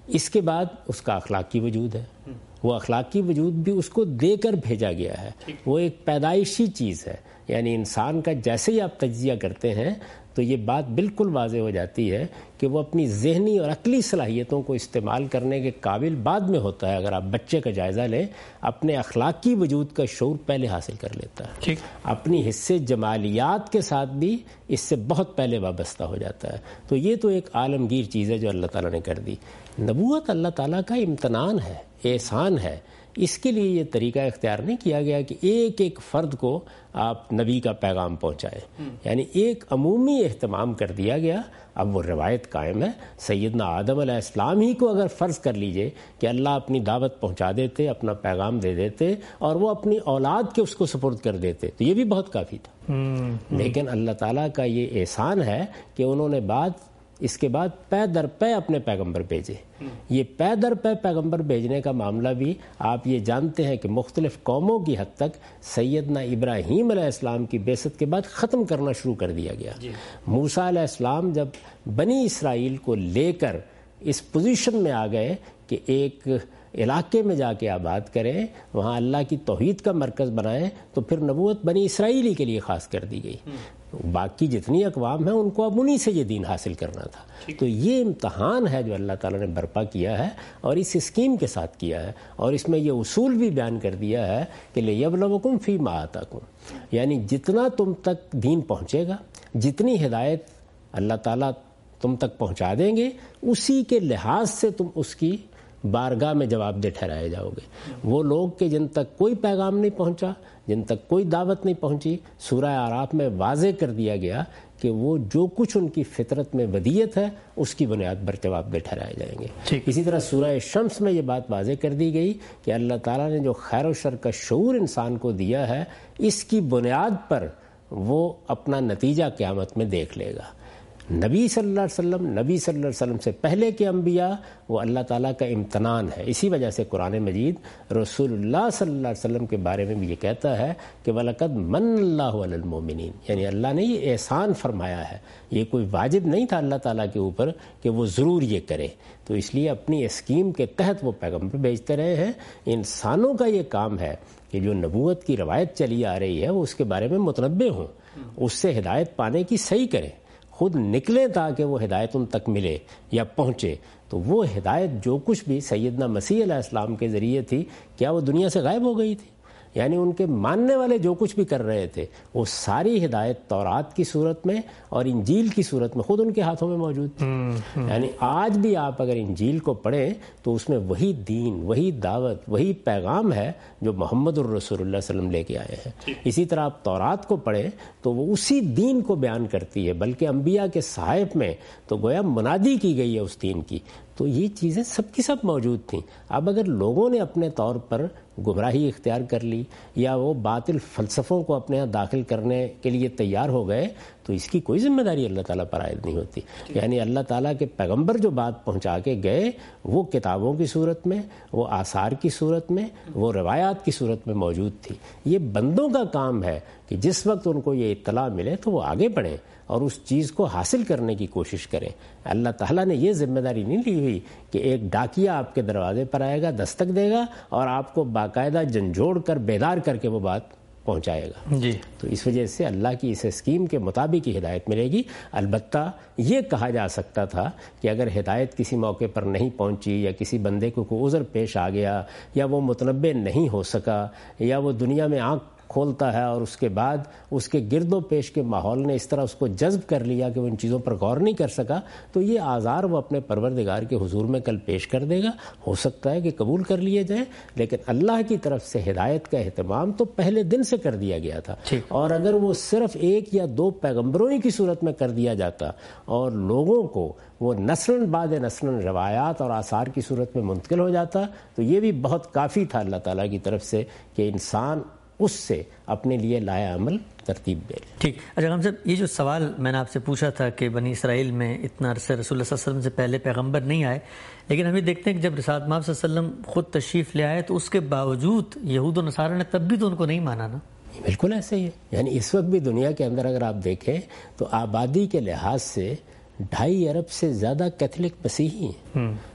Speaker 2: اس کے بعد اس کا اخلاقی وجود ہے. وہ اخلاقی وجود بھی اس کو دے کر بھیجا گیا ہے. وہ ایک پیدائشی چیز ہے. یعنی انسان کا جیسے ہی آپ تجزیہ کرتے ہیں تو یہ بات بالکل واضح ہو جاتی ہے کہ وہ اپنی ذہنی اور عقلی صلاحیتوں کو استعمال کرنے کے قابل بعد میں ہوتا ہے. اگر آپ بچے کا جائزہ لیں, اپنے اخلاقی وجود کا شعور پہلے حاصل کر لیتا ہے. اپنی حصے جمالیات کے ساتھ بھی اس سے بہت پہلے وابستہ ہو جاتا ہے. تو یہ تو ایک عالمگیر چیز ہے جو اللہ تعالیٰ نے کر دی. نبوت اللہ تعالیٰ کا امتنان ہے, احسان ہے. اس کے لیے یہ طریقہ اختیار نہیں کیا گیا کہ ایک ایک فرد کو آپ نبی کا پیغام پہنچائیں. یعنی ایک عمومی اہتمام کر دیا گیا. اب وہ روایت قائم ہے. سیدنا آدم علیہ السلام ہی کو اگر فرض کر لیجئے کہ اللہ اپنی دعوت پہنچا دیتے, اپنا پیغام دے دیتے اور وہ اپنی اولاد کے اس کو سپرد کر دیتے تو یہ بھی بہت کافی تھا. لیکن اللہ تعالیٰ کا یہ احسان ہے کہ انہوں نے بعد اس کے بعد پے در پے اپنے پیغمبر بھیجے. یہ پے در پے پیغمبر بھیجنے کا معاملہ بھی آپ یہ جانتے ہیں کہ مختلف قوموں کی حد تک سیدنا ابراہیم علیہ السلام کی بعثت کے بعد ختم کرنا شروع کر دیا گیا. موسیٰ علیہ السلام جب بنی اسرائیل کو لے کر اس پوزیشن میں آ گئے کہ ایک علاقے میں جا کے آباد کریں, وہاں اللہ کی توحید کا مرکز بنائیں, تو پھر نبوت بنی اسرائیلی کے لیے خاص کر دی گئی. باقی جتنی اقوام ہیں ان کو اب انہی سے یہ دین حاصل کرنا تھا. تو یہ امتحان ہے جو اللہ تعالیٰ نے برپا کیا ہے اور اس اسکیم کے ساتھ کیا ہے. اور اس میں یہ اصول بھی بیان کر دیا ہے کہ لِیَبْلُوَکُمْ فِی مَا آتَاکُم, یعنی جتنا تم تک دین پہنچے گا, جتنی ہدایت اللہ تعالیٰ تم تک پہنچا دیں گے, اسی کے لحاظ سے تم اس کی بارگاہ میں جواب دہ ٹھہرائے جاؤ گے. وہ لوگ کہ جن تک کوئی پیغام نہیں پہنچا, جن تک کوئی دعوت نہیں پہنچی, سورہ اعراف میں واضح کر دیا گیا کہ وہ جو کچھ ان کی فطرت میں ودیت ہے اس کی بنیاد پر جواب دہ ٹھہرائے جائیں گے. اسی طرح سورہ شمس میں یہ بات واضح کر دی گئی کہ اللہ تعالیٰ نے جو خیر و شر کا شعور انسان کو دیا ہے, اس کی بنیاد پر وہ اپنا نتیجہ قیامت میں دیکھ لے گا. نبی صلی اللہ علیہ وسلم نبی صلی اللہ علیہ وسلم سے پہلے کے انبیاء وہ اللہ تعالیٰ کا امتنان ہے. اسی وجہ سے قرآن مجید رسول اللہ صلی اللہ علیہ وسلم کے بارے میں بھی یہ کہتا ہے کہ وَلَقَدْ مَنَّ اللَّهُ عَلَى الْمُؤْمِنِينَ, یعنی اللہ نے یہ احسان فرمایا ہے. یہ کوئی واجب نہیں تھا اللہ تعالیٰ کے اوپر کہ وہ ضرور یہ کرے. تو اس لیے اپنی اسکیم کے تحت وہ پیغمبر بھیجتے رہے ہیں. انسانوں کا یہ کام ہے کہ جو نبوت کی روایت چلی آ رہی ہے وہ اس کے بارے میں متنبع ہوں, اس سے ہدایت پانے کی صحیح کریں, خود نکلیں تاکہ وہ ہدایت ان تک ملے یا پہنچے. تو وہ ہدایت جو کچھ بھی سیدنا مسیح علیہ السلام کے ذریعے تھی, کیا وہ دنیا سے غائب ہو گئی تھی؟ یعنی ان کے ماننے والے جو کچھ بھی کر رہے تھے وہ ساری ہدایت تورات کی صورت میں اور انجیل کی صورت میں خود ان کے ہاتھوں میں موجود تھی. یعنی آج بھی آپ اگر انجیل کو پڑھیں تو اس میں وہی دین, وہی دعوت, وہی پیغام ہے جو محمد الرسول اللہ صلی اللہ علیہ وسلم لے کے آئے ہیں. اسی طرح آپ تورات کو پڑھیں تو وہ اسی دین کو بیان کرتی ہے, بلکہ انبیاء کے صحائف میں تو گویا منادی کی گئی ہے اس دین کی. تو یہ چیزیں سب کی سب موجود تھیں. اب اگر لوگوں نے اپنے طور پر گمراہی اختیار کر لی یا وہ باطل فلسفوں کو اپنے ہاں داخل کرنے کے لیے تیار ہو گئے تو اس کی کوئی ذمہ داری اللہ تعالیٰ پر عائد نہیں ہوتی. یعنی اللہ تعالیٰ کے پیغمبر جو بات پہنچا کے گئے وہ کتابوں کی صورت میں, وہ آثار کی صورت میں, وہ روایات کی صورت میں موجود تھی. یہ بندوں کا کام ہے کہ جس وقت ان کو یہ اطلاع ملے تو وہ آگے بڑھیں اور اس چیز کو حاصل کرنے کی کوشش کریں. اللہ تعالیٰ نے یہ ذمہ داری نہیں لی ہوئی کہ ایک ڈاکیا آپ کے دروازے پر آئے گا, دستک دے گا اور آپ کو باقاعدہ جھنجھوڑ کر بیدار کر کے وہ بات پہنچائے گا. جی تو اس وجہ سے اللہ کی اس اسکیم کے مطابق ہی ہدایت ملے گی. البتہ یہ کہا جا سکتا تھا کہ اگر ہدایت کسی موقع پر نہیں پہنچی یا کسی بندے کو کوئی عذر پیش آ گیا یا وہ متنبع نہیں ہو سکا یا وہ دنیا میں آنکھ کھولتا ہے اور اس کے بعد اس کے گرد و پیش کے ماحول نے اس طرح اس کو جذب کر لیا کہ وہ ان چیزوں پر غور نہیں کر سکا, تو یہ آزار وہ اپنے پروردگار کے حضور میں کل پیش کر دے گا. ہو سکتا ہے کہ قبول کر لیے جائیں, لیکن اللہ کی طرف سے ہدایت کا اہتمام تو پہلے دن سے کر دیا گیا تھا. اور اگر وہ صرف ایک یا دو پیغمبروں ہی کی صورت میں کر دیا جاتا اور لوگوں کو وہ نسلاً بعد نسلاً روایات اور آثار کی صورت میں منتقل ہو جاتا تو یہ بھی بہت کافی تھا اللہ تعالیٰ کی طرف سے کہ انسان اس سے اپنے لیے لایا عمل ترتیب دے.
Speaker 1: ٹھیک. اچھا غلام صاحب, یہ جو سوال میں نے آپ سے پوچھا تھا کہ بنی اسرائیل میں اتنا عرصہ رسول اللہ صلی اللہ علیہ وسلم سے پہلے پیغمبر نہیں آئے, لیکن ہم یہ دیکھتے ہیں کہ جب رسالت مآب صلی اللہ علیہ وسلم خود تشریف لے آئے تو اس کے باوجود یہود و نصارہ نے تب بھی تو ان کو نہیں مانا نا.
Speaker 2: بالکل ایسے ہی ہے. یعنی اس وقت بھی دنیا کے اندر اگر آپ دیکھیں تو آبادی کے لحاظ سے ڈھائی ارب سے زیادہ کیتھولک مسیحی ہیں.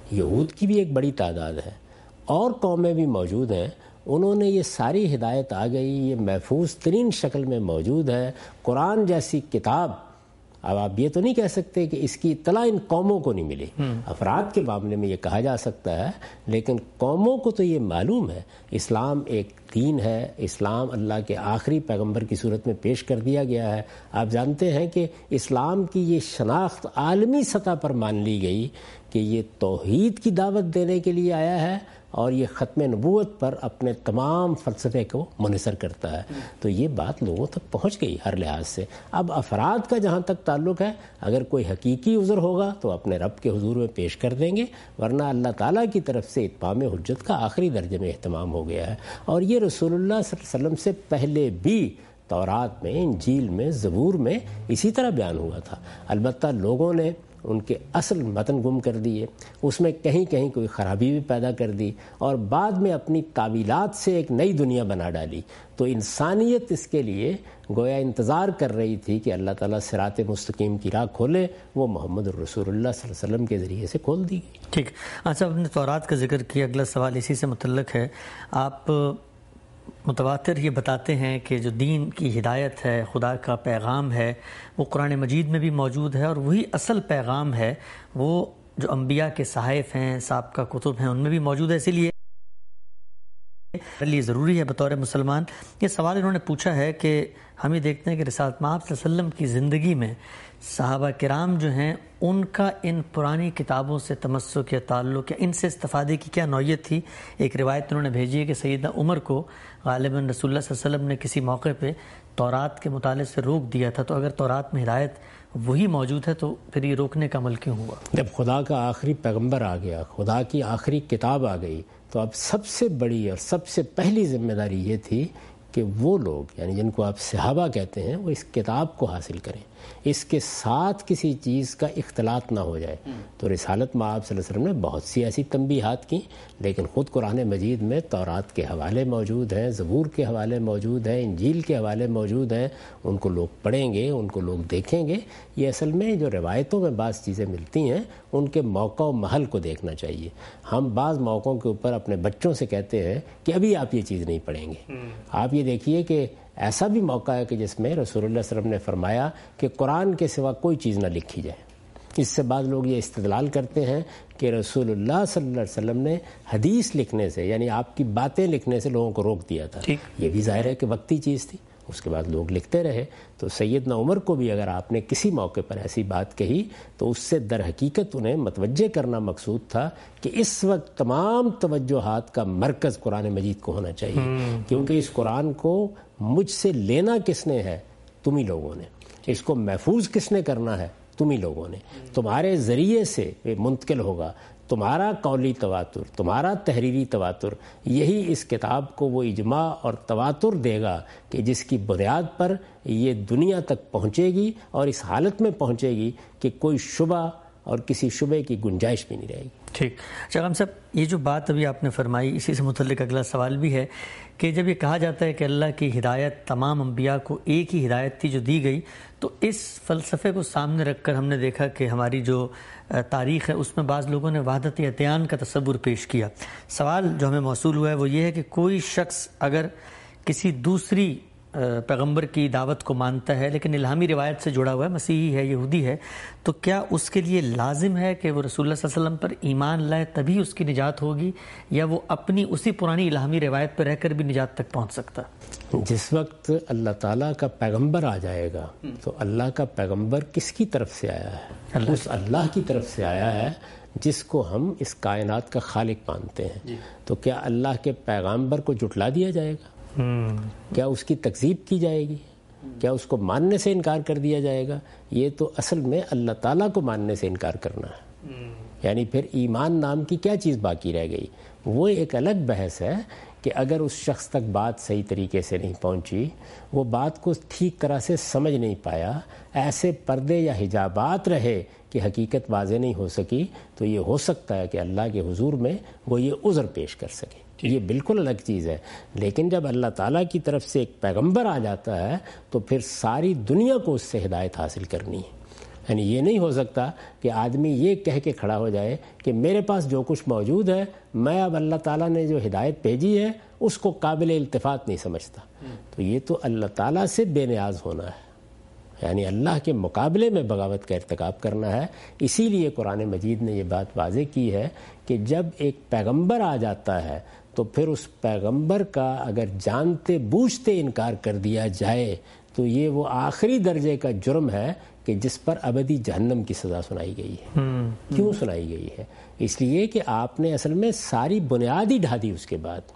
Speaker 2: یہود کی بھی ایک بڑی تعداد ہے اور قومیں بھی موجود ہیں، انہوں نے یہ ساری ہدایت آ گئی، یہ محفوظ ترین شکل میں موجود ہے۔ قرآن جیسی کتاب، اب آپ یہ تو نہیں کہہ سکتے کہ اس کی اطلاع ان قوموں کو نہیں ملی، افراد کے معاملے میں یہ کہا جا سکتا ہے، لیکن قوموں کو تو یہ معلوم ہے اسلام ایک دین ہے، اسلام اللہ کے آخری پیغمبر کی صورت میں پیش کر دیا گیا ہے۔ آپ جانتے ہیں کہ اسلام کی یہ شناخت عالمی سطح پر مان لی گئی کہ یہ توحید کی دعوت دینے کے لیے آیا ہے اور یہ ختم نبوت پر اپنے تمام فلسفے کو منحصر کرتا ہے۔ تو یہ بات لوگوں تک پہنچ گئی ہر لحاظ سے۔ اب افراد کا جہاں تک تعلق ہے، اگر کوئی حقیقی عذر ہوگا تو اپنے رب کے حضور میں پیش کر دیں گے، ورنہ اللہ تعالیٰ کی طرف سے اتمام حجت کا آخری درجے میں اہتمام ہو گیا ہے۔ اور یہ رسول اللہ صلی اللہ علیہ وسلم سے پہلے بھی تورات میں، انجیل میں، زبور میں اسی طرح بیان ہوا تھا، البتہ لوگوں نے ان کے اصل متن گم کر دیے، اس میں کہیں کہیں کوئی خرابی بھی پیدا کر دی اور بعد میں اپنی تعویلات سے ایک نئی دنیا بنا ڈالی۔ تو انسانیت اس کے لیے گویا انتظار کر رہی تھی کہ اللہ تعالیٰ صراط مستقیم کی راہ کھولے، وہ محمد الرسول اللہ صلی اللہ علیہ وسلم کے ذریعے سے کھول دی گئی۔
Speaker 1: ٹھیک، اچھا آپ نے تورات کا ذکر کیا، اگلا سوال اسی سے متعلق ہے۔ آپ متواتر یہ بتاتے ہیں کہ جو دین کی ہدایت ہے، خدا کا پیغام ہے، وہ قرآن مجید میں بھی موجود ہے، اور وہی اصل پیغام ہے وہ جو انبیاء کے صحائف ہیں، سابقہ کتب ہیں، ان میں بھی موجود ہے۔ اسی لیے لیے ضروری ہے بطور مسلمان، یہ سوال انہوں نے پوچھا ہے کہ ہم یہ دیکھتے ہیں کہ رسالت مآب صلی اللہ علیہ وسلم کی زندگی میں صحابہ کرام جو ہیں ان کا ان پرانی کتابوں سے تمسک یا تعلق یا ان سے استفادے کی کیا نوعیت تھی۔ ایک روایت انہوں نے بھیجی ہے کہ سیدنا عمر کو غالباً رسول اللہ صلی اللہ علیہ وسلم نے کسی موقع پہ تورات کے مطالعے سے روک دیا تھا، تو اگر تورات میں ہدایت وہی موجود ہے تو پھر یہ روکنے کا عمل کیوں ہوا؟
Speaker 2: جب خدا کا آخری پیغمبر آ گیا، خدا کی آخری کتاب آ گئی، تو اب سب سے بڑی اور سب سے پہلی ذمہ داری یہ تھی کہ وہ لوگ، یعنی جن کو آپ صحابہ کہتے ہیں، وہ اس کتاب کو حاصل کریں، اس کے ساتھ کسی چیز کا اختلاط نہ ہو جائے۔ تو رسالت مآب صلی اللہ علیہ وسلم نے بہت سی ایسی تنبیہات کی، لیکن خود قرآن مجید میں تورات کے حوالے موجود ہیں، زبور کے حوالے موجود ہیں، انجیل کے حوالے موجود ہیں، ان کو لوگ پڑھیں گے، ان کو لوگ دیکھیں گے۔ یہ اصل میں جو روایتوں میں بعض چیزیں ملتی ہیں ان کے موقع و محل کو دیکھنا چاہیے۔ ہم بعض موقعوں کے اوپر اپنے بچوں سے کہتے ہیں کہ ابھی آپ یہ چیز نہیں پڑھیں گے۔ آپ یہ دیکھیے کہ ایسا بھی موقع ہے کہ جس میں رسول اللہ صلی اللہ علیہ وسلم نے فرمایا کہ قرآن کے سوا کوئی چیز نہ لکھی جائے۔ اس سے بعض لوگ یہ استدلال کرتے ہیں کہ رسول اللہ صلی اللہ علیہ وسلم نے حدیث لکھنے سے، یعنی آپ کی باتیں لکھنے سے لوگوں کو روک دیا تھا۔ یہ بھی ظاہر ہے کہ وقتی چیز تھی، اس کے بعد لوگ لکھتے رہے۔ تو سیدنا عمر کو بھی اگر آپ نے کسی موقع پر ایسی بات کہی تو اس سے در حقیقت انہیں متوجہ کرنا مقصود تھا کہ اس وقت تمام توجہات کا مرکز قرآن مجید کو ہونا چاہیے، کیونکہ اس قرآن کو مجھ سے لینا کس نے ہے؟ تم ہی لوگوں نے۔ اس کو محفوظ کس نے کرنا ہے؟ تم ہی لوگوں نے۔ تمہارے ذریعے سے منتقل ہوگا، تمہارا قولی تواتر، تمہارا تحریری تواتر، یہی اس کتاب کو وہ اجماع اور تواتر دے گا کہ جس کی بنیاد پر یہ دنیا تک پہنچے گی، اور اس حالت میں پہنچے گی کہ کوئی شبہ اور کسی شبے کی گنجائش بھی نہیں رہے گی۔
Speaker 1: ٹھیک، شاہ صاحب یہ جو بات ابھی آپ نے فرمائی، اسی سے متعلق اگلا سوال بھی ہے کہ جب یہ کہا جاتا ہے کہ اللہ کی ہدایت تمام انبیاء کو ایک ہی ہدایت تھی جو دی گئی، تو اس فلسفے کو سامنے رکھ کر ہم نے دیکھا کہ ہماری جو تاریخ ہے اس میں بعض لوگوں نے وحدت ادیان کا تصور پیش کیا۔ سوال جو ہمیں موصول ہوا ہے وہ یہ ہے کہ کوئی شخص اگر کسی دوسری پیغمبر کی دعوت کو مانتا ہے لیکن الہامی روایت سے جڑا ہوا ہے، مسیحی ہے، یہودی ہے، تو کیا اس کے لیے لازم ہے کہ وہ رسول اللہ صلی اللہ علیہ وسلم پر ایمان لائے تبھی اس کی نجات ہوگی، یا وہ اپنی اسی پرانی الہامی روایت پر رہ کر بھی نجات تک پہنچ سکتا؟
Speaker 2: جس وقت اللہ تعالیٰ کا پیغمبر آ جائے گا تو اللہ کا پیغمبر کس کی طرف سے آیا ہے؟ اس اللہ کی طرف سے آیا ہے جس کو ہم اس کائنات کا خالق مانتے ہیں۔ تو کیا اللہ کے پیغمبر کو جھٹلا دیا جائے گا؟ کیا اس کی تکذیب کی جائے گی؟ کیا اس کو ماننے سے انکار کر دیا جائے گا؟ یہ تو اصل میں اللہ تعالیٰ کو ماننے سے انکار کرنا ہے۔ یعنی پھر ایمان نام کی کیا چیز باقی رہ گئی؟ وہ ایک الگ بحث ہے کہ اگر اس شخص تک بات صحیح طریقے سے نہیں پہنچی، وہ بات کو ٹھیک طرح سے سمجھ نہیں پایا، ایسے پردے یا حجابات رہے کہ حقیقت واضح نہیں ہو سکی، تو یہ ہو سکتا ہے کہ اللہ کے حضور میں وہ یہ عذر پیش کر سکے۔ یہ بالکل الگ چیز ہے۔ لیکن جب اللہ تعالیٰ کی طرف سے ایک پیغمبر آ جاتا ہے تو پھر ساری دنیا کو اس سے ہدایت حاصل کرنی ہے۔ یعنی یہ نہیں ہو سکتا کہ آدمی یہ کہہ کے کھڑا ہو جائے کہ میرے پاس جو کچھ موجود ہے میں اب اللہ تعالیٰ نے جو ہدایت بھیجی ہے اس کو قابل التفات نہیں سمجھتا. تو یہ تو اللہ تعالیٰ سے بے نیاز ہونا ہے، یعنی اللہ کے مقابلے میں بغاوت کا ارتکاب کرنا ہے. اسی لیے قرآن مجید نے یہ بات واضح کی ہے کہ جب ایک پیغمبر آ جاتا ہے تو پھر اس پیغمبر کا اگر جانتے بوجھتے انکار کر دیا جائے تو یہ وہ آخری درجے کا جرم ہے کہ جس پر ابدی جہنم کی سزا سنائی گئی ہے. کیوں سنائی گئی ہے؟ اس لیے کہ آپ نے اصل میں ساری بنیاد ہی ڈھا دی اس کے بعد.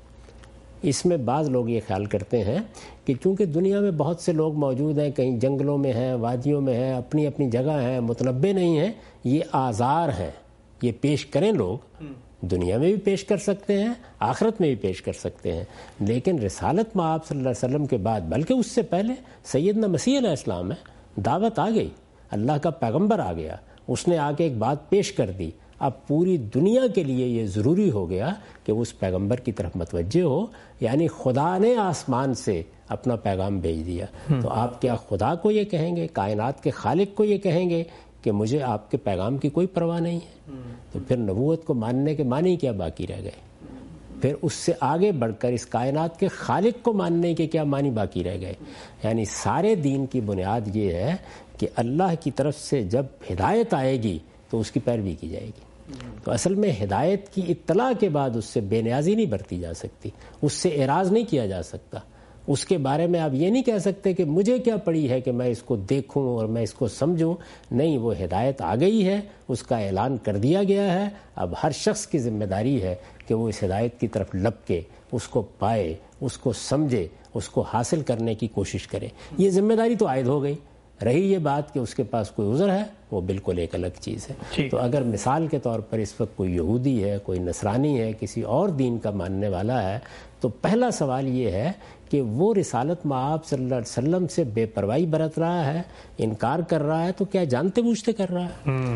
Speaker 2: اس میں بعض لوگ یہ خیال کرتے ہیں کہ چونکہ دنیا میں بہت سے لوگ موجود ہیں، کہیں جنگلوں میں ہیں، وادیوں میں ہیں، اپنی اپنی جگہ ہیں، متنبع نہیں ہیں، یہ آزار ہیں، یہ پیش کریں لوگ، دنیا میں بھی پیش کر سکتے ہیں، آخرت میں بھی پیش کر سکتے ہیں. لیکن رسالت مآب صلی اللہ علیہ وسلم کے بعد، بلکہ اس سے پہلے سیدنا مسیح علیہ السلام ہے، دعوت آ گئی، اللہ کا پیغمبر آ گیا، اس نے آ کے ایک بات پیش کر دی. اب پوری دنیا کے لیے یہ ضروری ہو گیا کہ اس پیغمبر کی طرف متوجہ ہو، یعنی خدا نے آسمان سے اپنا پیغام بھیج دیا. تو آپ کیا خدا کو یہ کہیں گے، کائنات کے خالق کو یہ کہیں گے کہ مجھے آپ کے پیغام کی کوئی پرواہ نہیں ہے؟ تو پھر نبوت کو ماننے کے معنی کیا باقی رہ گئے؟ پھر اس سے آگے بڑھ کر اس کائنات کے خالق کو ماننے کے کیا معنی باقی رہ گئے؟ یعنی سارے دین کی بنیاد یہ ہے کہ اللہ کی طرف سے جب ہدایت آئے گی تو اس کی پیروی کی جائے گی. تو اصل میں ہدایت کی اطلاع کے بعد اس سے بے نیازی نہیں برتی جا سکتی، اس سے اعراض نہیں کیا جا سکتا. اس کے بارے میں آپ یہ نہیں کہہ سکتے کہ مجھے کیا پڑی ہے کہ میں اس کو دیکھوں اور میں اس کو سمجھوں. نہیں، وہ ہدایت آ گئی ہے، اس کا اعلان کر دیا گیا ہے. اب ہر شخص کی ذمہ داری ہے کہ وہ اس ہدایت کی طرف لپ کے اس کو پائے، اس کو سمجھے، اس کو حاصل کرنے کی کوشش کرے. یہ ذمہ داری تو عائد ہو گئی. رہی یہ بات کہ اس کے پاس کوئی عذر ہے، وہ بالکل ایک الگ چیز ہے. تو اگر مثال کے طور پر اس وقت کوئی یہودی ہے، کوئی نصرانی ہے، کسی اور دین کا ماننے والا ہے، تو پہلا سوال یہ ہے کہ وہ رسالت مآب صلی اللہ علیہ وسلم سے بے پرواہی برت رہا ہے، انکار کر رہا ہے، تو کیا جانتے بوجھتے کر رہا ہے؟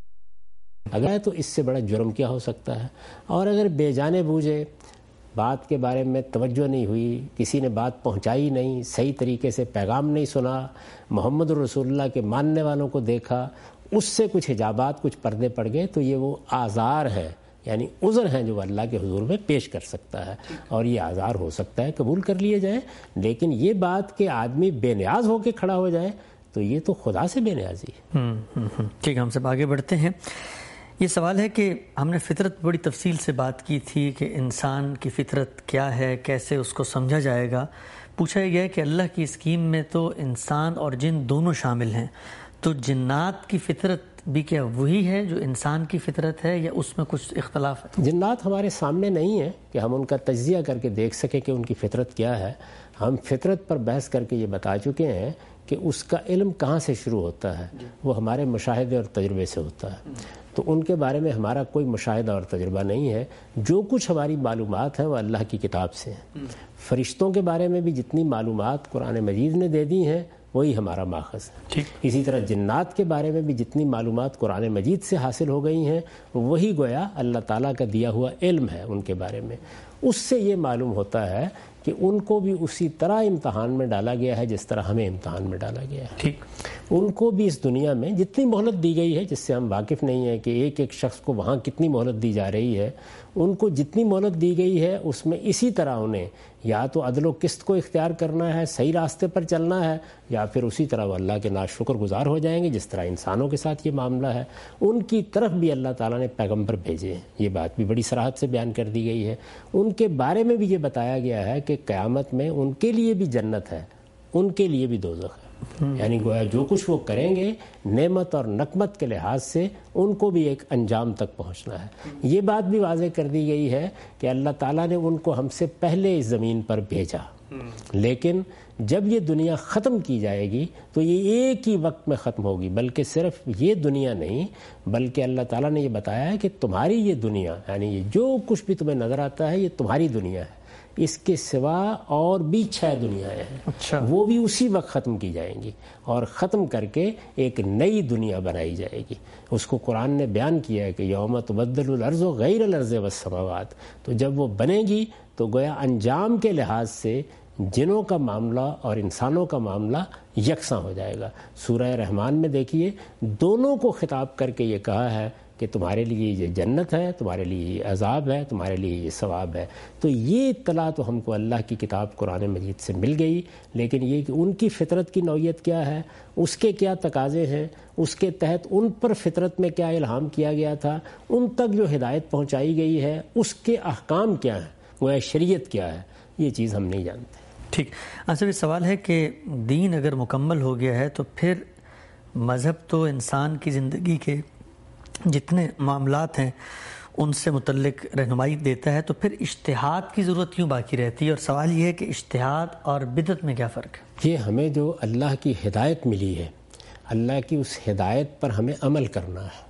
Speaker 2: اگر ہے تو اس سے بڑا جرم کیا ہو سکتا ہے؟ اور اگر بے جانے بوجھے بات کے بارے میں توجہ نہیں ہوئی، کسی نے بات پہنچائی نہیں، صحیح طریقے سے پیغام نہیں سنا، محمد رسول اللہ کے ماننے والوں کو دیکھا، اس سے کچھ حجابات، کچھ پردے پڑ گئے، تو یہ وہ آزار ہے، یعنی عذر ہیں جو اللہ کے حضور میں پیش کر سکتا ہے. اور یہ آزار ہو سکتا ہے قبول کر لیے جائیں. لیکن یہ بات کہ آدمی بے نیاز ہو کے کھڑا ہو جائے تو یہ تو خدا سے بے نیازی ہے.
Speaker 1: ٹھیک، ہم سب آگے بڑھتے ہیں. یہ سوال ہے کہ ہم نے فطرت بڑی تفصیل سے بات کی تھی کہ انسان کی فطرت کیا ہے، کیسے اس کو سمجھا جائے گا. پوچھا یہ گیا کہ اللہ کی اسکیم میں تو انسان اور جن دونوں شامل ہیں، تو جنات کی فطرت بھی کیا وہی ہے جو انسان کی فطرت ہے، یا اس میں کچھ اختلاف ہے؟
Speaker 2: جنات ہمارے سامنے نہیں ہیں کہ ہم ان کا تجزیہ کر کے دیکھ سکیں کہ ان کی فطرت کیا ہے. ہم فطرت پر بحث کر کے یہ بتا چکے ہیں کہ اس کا علم کہاں سے شروع ہوتا ہے، وہ ہمارے مشاہدے اور تجربے سے ہوتا ہے. تو ان کے بارے میں ہمارا کوئی مشاہدہ اور تجربہ نہیں ہے. جو کچھ ہماری معلومات ہیں وہ اللہ کی کتاب سے ہیں. فرشتوں کے بارے میں بھی جتنی معلومات قرآن مجید نے دے دی ہیں وہی ہمارا ماخذ ہے. اسی طرح جنات کے بارے میں بھی جتنی معلومات قرآن مجید سے حاصل ہو گئی ہیں وہی گویا اللہ تعالیٰ کا دیا ہوا علم ہے ان کے بارے میں. اس سے یہ معلوم ہوتا ہے کہ ان کو بھی اسی طرح امتحان میں ڈالا گیا ہے جس طرح ہمیں امتحان میں ڈالا گیا ہے. ٹھیک، ان کو بھی اس دنیا میں جتنی مہلت دی گئی ہے، جس سے ہم واقف نہیں ہیں کہ ایک ایک شخص کو وہاں کتنی مہلت دی جا رہی ہے، ان کو جتنی مہلت دی گئی ہے اس میں اسی طرح انہیں یا تو عدل و قسط کو اختیار کرنا ہے، صحیح راستے پر چلنا ہے، یا پھر اسی طرح وہ اللہ کے ناشکر گزار ہو جائیں گے جس طرح انسانوں کے ساتھ یہ معاملہ ہے. ان کی طرف بھی اللہ تعالیٰ نے پیغمبر بھیجے ہیں، یہ بات بھی بڑی صراحت سے بیان کر دی گئی ہے. ان کے بارے میں بھی یہ بتایا گیا ہے کہ قیامت میں ان کے لیے بھی جنت ہے، ان کے لیے بھی دوزخ ہے. یعنی گویا جو کچھ وہ کریں گے نعمت اور نقمت کے لحاظ سے ان کو بھی ایک انجام تک پہنچنا ہے. یہ بات بھی واضح کر دی گئی ہے کہ اللہ تعالیٰ نے ان کو ہم سے پہلے اس زمین پر بھیجا، لیکن جب یہ دنیا ختم کی جائے گی تو یہ ایک ہی وقت میں ختم ہوگی. بلکہ صرف یہ دنیا نہیں، بلکہ اللہ تعالیٰ نے یہ بتایا ہے کہ تمہاری یہ دنیا، یعنی یہ جو کچھ بھی تمہیں نظر آتا ہے یہ تمہاری دنیا ہے، اس کے سوا اور بھی چھ دنیایں ہیں. اچھا. وہ بھی اسی وقت ختم کی جائیں گی اور ختم کر کے ایک نئی دنیا بنائی جائے گی. اس کو قرآن نے بیان کیا ہے کہ یوم تبدل الارض غیر الارض والسماوات. تو جب وہ بنے گی تو گویا انجام کے لحاظ سے جنوں کا معاملہ اور انسانوں کا معاملہ یکساں ہو جائے گا۔ سورہ رحمان میں دیکھیے دونوں کو خطاب کر کے یہ کہا ہے کہ تمہارے لیے یہ جنت ہے، تمہارے لیے یہ عذاب ہے، تمہارے لیے یہ ثواب ہے۔ تو یہ اطلاع تو ہم کو اللہ کی کتاب قرآن مجید سے مل گئی، لیکن یہ کہ ان کی فطرت کی نوعیت کیا ہے، اس کے کیا تقاضے ہیں، اس کے تحت ان پر فطرت میں کیا الہام کیا گیا تھا، ان تک جو ہدایت پہنچائی گئی ہے اس کے احکام کیا ہیں، وہ شریعت کیا ہے، یہ چیز ہم نہیں جانتے۔
Speaker 1: ٹھیک، آصف یہ سوال ہے کہ دین اگر مکمل ہو گیا ہے تو پھر مذہب تو انسان کی زندگی کے جتنے معاملات ہیں ان سے متعلق رہنمائی دیتا ہے، تو پھر اجتہاد کی ضرورت کیوں باقی رہتی ہے؟ اور سوال یہ ہے کہ اجتہاد اور بدعت میں کیا فرق ہے؟
Speaker 2: یہ ہمیں جو اللہ کی ہدایت ملی ہے، اللہ کی اس ہدایت پر ہمیں عمل کرنا ہے۔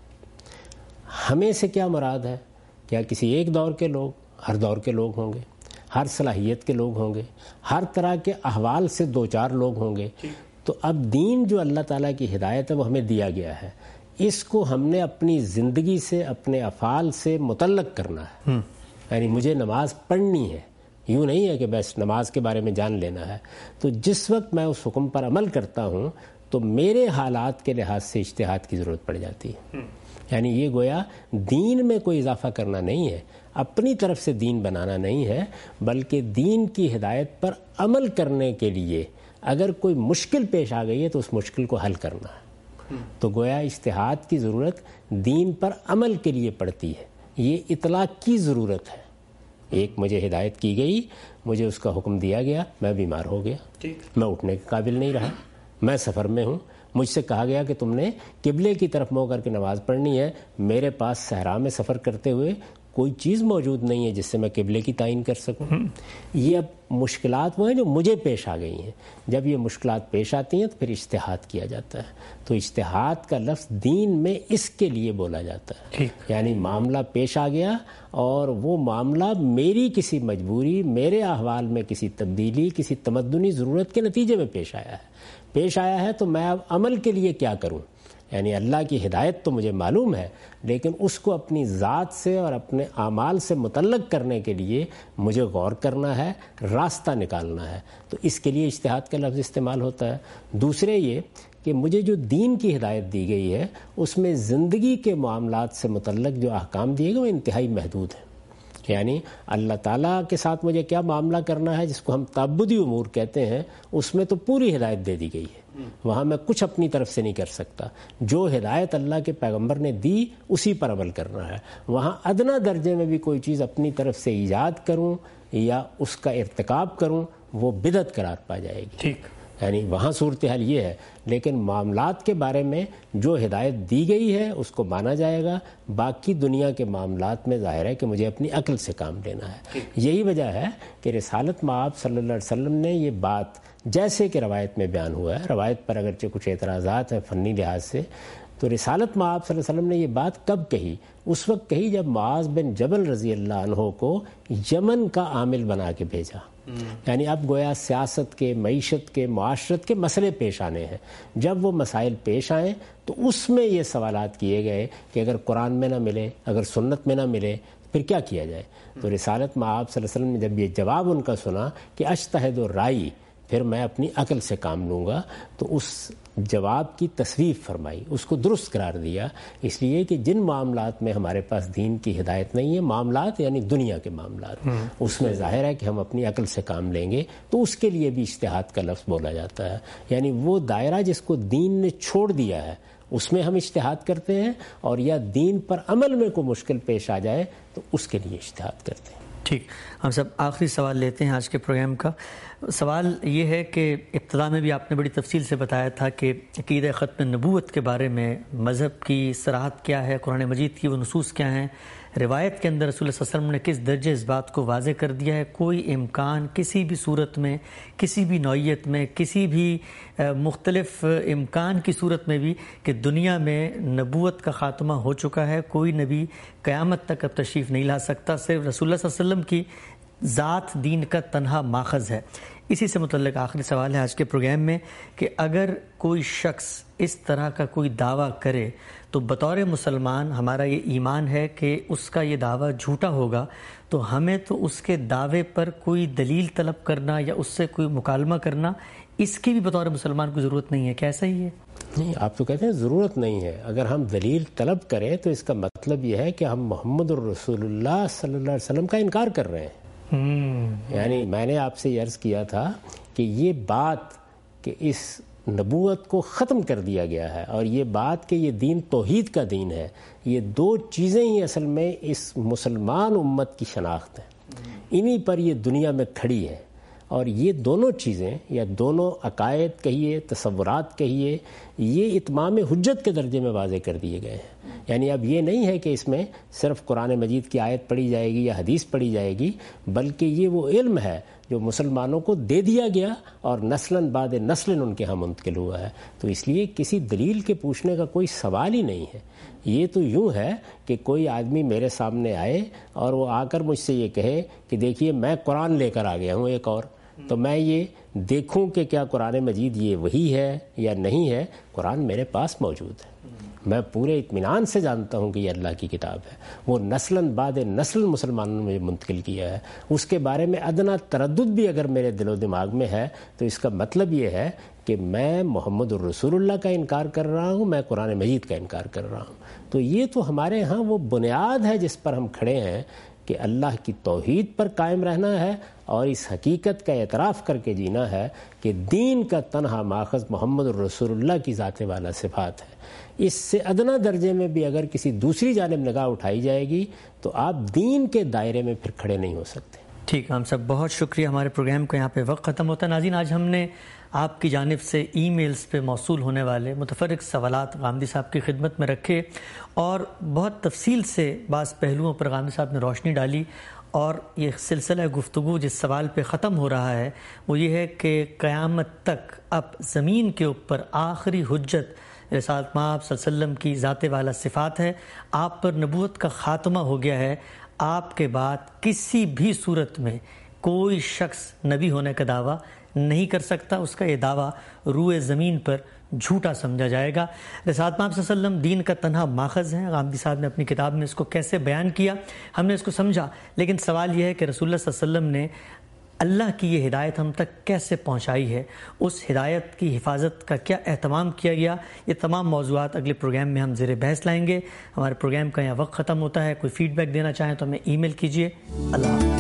Speaker 2: ہمیں سے کیا مراد ہے؟ کیا کسی ایک دور کے لوگ؟ ہر دور کے لوگ ہوں گے، ہر صلاحیت کے لوگ ہوں گے، ہر طرح کے احوال سے دو چار لوگ ہوں گے۔ تو اب دین جو اللہ تعالیٰ کی ہدایت ہے وہ ہمیں دیا گیا ہے، اس کو ہم نے اپنی زندگی سے، اپنے افعال سے متعلق کرنا ہے۔ یعنی مجھے نماز پڑھنی ہے، یوں نہیں ہے کہ بس نماز کے بارے میں جان لینا ہے۔ تو جس وقت میں اس حکم پر عمل کرتا ہوں تو میرے حالات کے لحاظ سے اجتہاد کی ضرورت پڑ جاتی ہے۔ یعنی یہ گویا دین میں کوئی اضافہ کرنا نہیں ہے، اپنی طرف سے دین بنانا نہیں ہے، بلکہ دین کی ہدایت پر عمل کرنے کے لیے اگر کوئی مشکل پیش آ گئی ہے تو اس مشکل کو حل کرنا ہے۔ تو گویا اجتہاد کی ضرورت دین پر عمل کے لیے پڑتی ہے، یہ اطلاع کی ضرورت ہے۔ ایک مجھے ہدایت کی گئی، مجھے اس کا حکم دیا گیا، میں بیمار ہو گیا، میں اٹھنے کے قابل نہیں رہا، میں سفر میں ہوں، مجھ سے کہا گیا کہ تم نے قبلے کی طرف منہ کر کے نماز پڑھنی ہے، میرے پاس صحرا میں سفر کرتے ہوئے کوئی چیز موجود نہیں ہے جس سے میں قبلے کی تعین کر سکوں۔ یہ اب مشکلات وہ ہیں جو مجھے پیش آ گئی ہیں۔ جب یہ مشکلات پیش آتی ہیں تو پھر اجتہاد کیا جاتا ہے۔ تو اجتہاد کا لفظ دین میں اس کے لیے بولا جاتا ہے، یعنی معاملہ پیش آ گیا اور وہ معاملہ میری کسی مجبوری، میرے احوال میں کسی تبدیلی، کسی تمدنی ضرورت کے نتیجے میں پیش آیا ہے پیش آیا ہے تو میں اب عمل کے لیے کیا کروں؟ یعنی اللہ کی ہدایت تو مجھے معلوم ہے، لیکن اس کو اپنی ذات سے اور اپنے اعمال سے متعلق کرنے کے لیے مجھے غور کرنا ہے، راستہ نکالنا ہے۔ تو اس کے لیے اجتہاد کا لفظ استعمال ہوتا ہے۔ دوسرے یہ کہ مجھے جو دین کی ہدایت دی گئی ہے اس میں زندگی کے معاملات سے متعلق جو احکام دیے گئے وہ انتہائی محدود ہیں۔ یعنی اللہ تعالیٰ کے ساتھ مجھے کیا معاملہ کرنا ہے، جس کو ہم تعبدی امور کہتے ہیں، اس میں تو پوری ہدایت دے دی گئی ہے، وہاں میں کچھ اپنی طرف سے نہیں کر سکتا۔ جو ہدایت اللہ کے پیغمبر نے دی اسی پر عمل کرنا ہے۔ وہاں ادنا درجے میں بھی کوئی چیز اپنی طرف سے ایجاد کروں یا اس کا ارتکاب کروں وہ بدعت قرار پا جائے گی۔
Speaker 1: ٹھیک،
Speaker 2: یعنی وہاں صورتحال یہ ہے، لیکن معاملات کے بارے میں جو ہدایت دی گئی ہے اس کو مانا جائے گا۔ باقی دنیا کے معاملات میں ظاہر ہے کہ مجھے اپنی عقل سے کام لینا ہے۔ یہی وجہ ہے کہ رسالت مآب صلی اللہ علیہ وسلم نے یہ بات جیسے کہ روایت میں بیان ہوا ہے، روایت پر اگرچہ کچھ اعتراضات ہیں فنی لحاظ سے، تو رسالت مآب صلی اللہ علیہ وسلم نے یہ بات کب کہی؟ اس وقت کہی جب معاذ بن جبل رضی اللہ عنہ کو یمن کا عامل بنا کے بھیجا۔ یعنی اب گویا سیاست کے، معیشت کے، معاشرت کے مسئلے پیش آنے ہیں۔ جب وہ مسائل پیش آئیں تو اس میں یہ سوالات کیے گئے کہ اگر قرآن میں نہ ملے، اگر سنت میں نہ ملے پھر کیا کیا جائے؟ تو رسالت مآب صلی اللہ علیہ وسلم نے جب یہ جواب ان کا سنا کہ اجتہد و رائی، پھر میں اپنی عقل سے کام لوں گا، تو اس جواب کی تصویب فرمائی، اس کو درست قرار دیا۔ اس لیے کہ جن معاملات میں ہمارے پاس دین کی ہدایت نہیں ہے، معاملات یعنی دنیا کے معاملات، اس میں ظاہر ہے کہ ہم اپنی عقل سے کام لیں گے، تو اس کے لیے بھی اجتہاد کا لفظ بولا جاتا ہے۔ یعنی وہ دائرہ جس کو دین نے چھوڑ دیا ہے اس میں ہم اجتہاد کرتے ہیں، اور یا دین پر عمل میں کوئی مشکل پیش آ جائے تو اس کے لیے اجتہاد کرتے ہیں۔
Speaker 1: ٹھیک، ہم سب آخری سوال لیتے ہیں آج کے پروگرام کا۔ سوال یہ ہے کہ ابتدا میں بھی آپ نے بڑی تفصیل سے بتایا تھا کہ عقیدہ ختم نبوت کے بارے میں مذہب کی صراحت کیا ہے، قرآن مجید کی وہ نصوص کیا ہیں، روایت کے اندر رسول اللہ صلی اللہ علیہ وسلم نے کس درجے اس بات کو واضح کر دیا ہے۔ کوئی امکان کسی بھی صورت میں، کسی بھی نوعیت میں، کسی بھی مختلف امکان کی صورت میں بھی کہ دنیا میں نبوت کا خاتمہ ہو چکا ہے، کوئی نبی قیامت تک اب تشریف نہیں لا سکتا، صرف رسول اللہ صلی اللہ علیہ وسلم کی ذات دین کا تنہا ماخذ ہے۔ اسی سے متعلق آخری سوال ہے آج کے پروگرام میں کہ اگر کوئی شخص اس طرح کا کوئی دعویٰ کرے تو بطور مسلمان ہمارا یہ ایمان ہے کہ اس کا یہ دعویٰ جھوٹا ہوگا، تو ہمیں تو اس کے دعوے پر کوئی دلیل طلب کرنا یا اس سے کوئی مکالمہ کرنا، اس کی بھی بطور مسلمان کو ضرورت نہیں ہے، کیسا ہی ہے؟
Speaker 2: نہیں، آپ تو کہتے ہیں ضرورت نہیں ہے. اگر ہم دلیل طلب کریں تو اس کا مطلب یہ ہے کہ ہم محمد الرسول اللہ صلی اللہ علیہ وسلم کا انکار کر رہے ہیں. یعنی میں نے آپ سے یہ عرض کیا تھا کہ یہ بات کہ اس نبوت کو ختم کر دیا گیا ہے اور یہ بات کہ یہ دین توحید کا دین ہے، یہ دو چیزیں ہی اصل میں اس مسلمان امت کی شناخت ہیں. انہی پر یہ دنیا میں کھڑی ہے، اور یہ دونوں چیزیں یا دونوں عقائد کہیے، تصورات کہیے، یہ اتمام حجت کے درجے میں واضح کر دیے گئے ہیں. یعنی اب یہ نہیں ہے کہ اس میں صرف قرآن مجید کی آیت پڑھی جائے گی یا حدیث پڑھی جائے گی، بلکہ یہ وہ علم ہے جو مسلمانوں کو دے دیا گیا اور نسلاً بعد نسلاً ان کے ہاں منتقل ہوا ہے. تو اس لیے کسی دلیل کے پوچھنے کا کوئی سوال ہی نہیں ہے. یہ تو یوں ہے کہ کوئی آدمی میرے سامنے آئے اور وہ آ کر مجھ سے یہ کہے کہ دیکھیے میں قرآن لے کر آ گیا ہوں ایک اور، تو میں یہ دیکھوں کہ کیا قرآن مجید یہ وہی ہے یا نہیں ہے. قرآن میرے پاس موجود ہے، میں پورے اطمینان سے جانتا ہوں کہ یہ اللہ کی کتاب ہے. وہ نسلاً بعد نسل مسلمانوں نے مجھے منتقل کیا ہے. اس کے بارے میں ادنا تردد بھی اگر میرے دل و دماغ میں ہے تو اس کا مطلب یہ ہے کہ میں محمد الرسول اللہ کا انکار کر رہا ہوں، میں قرآن مجید کا انکار کر رہا ہوں. تو یہ تو ہمارے ہاں وہ بنیاد ہے جس پر ہم کھڑے ہیں کہ اللہ کی توحید پر قائم رہنا ہے اور اس حقیقت کا اعتراف کر کے جینا ہے کہ دین کا تنہا ماخذ محمد الرسول اللہ کی ذات والا صفات ہے. اس سے ادنا درجے میں بھی اگر کسی دوسری جانب نگاہ اٹھائی جائے گی تو آپ دین کے دائرے میں پھر کھڑے نہیں ہو سکتے.
Speaker 1: ٹھیک ہے، ہم سب بہت شکریہ. ہمارے پروگرام کو یہاں پہ وقت ختم ہوتا ہے. ناظرین، آج ہم نے آپ کی جانب سے ای میلز پہ موصول ہونے والے متفرق سوالات غامدی صاحب کی خدمت میں رکھے اور بہت تفصیل سے بعض پہلوؤں پر غامدی صاحب نے روشنی ڈالی. اور یہ سلسلہ گفتگو جس سوال پہ ختم ہو رہا ہے وہ یہ ہے کہ قیامت تک اب زمین کے اوپر آخری حجت رسالت مآب صلی اللہ علیہ وسلم کی ذات والا صفات ہے. آپ پر نبوت کا خاتمہ ہو گیا ہے. آپ کے بعد کسی بھی صورت میں کوئی شخص نبی ہونے کا دعویٰ نہیں کر سکتا. اس کا یہ دعویٰ روئے زمین پر جھوٹا سمجھا جائے گا. رسالت مآب صلی اللہ علیہ وسلم دین کا تنہا ماخذ ہے. غامدی صاحب نے اپنی کتاب میں اس کو کیسے بیان کیا، ہم نے اس کو سمجھا. لیکن سوال یہ ہے کہ رسول اللہ صلی اللہ علیہ وسلم نے اللہ کی یہ ہدایت ہم تک کیسے پہنچائی ہے، اس ہدایت کی حفاظت کا کیا اہتمام کیا گیا. یہ تمام موضوعات اگلے پروگرام میں ہم زیر بحث لائیں گے. ہمارے پروگرام کا یہاں وقت ختم ہوتا ہے. کوئی فیڈ بیک دینا چاہیں تو ہمیں ای میل کیجیے. اللہ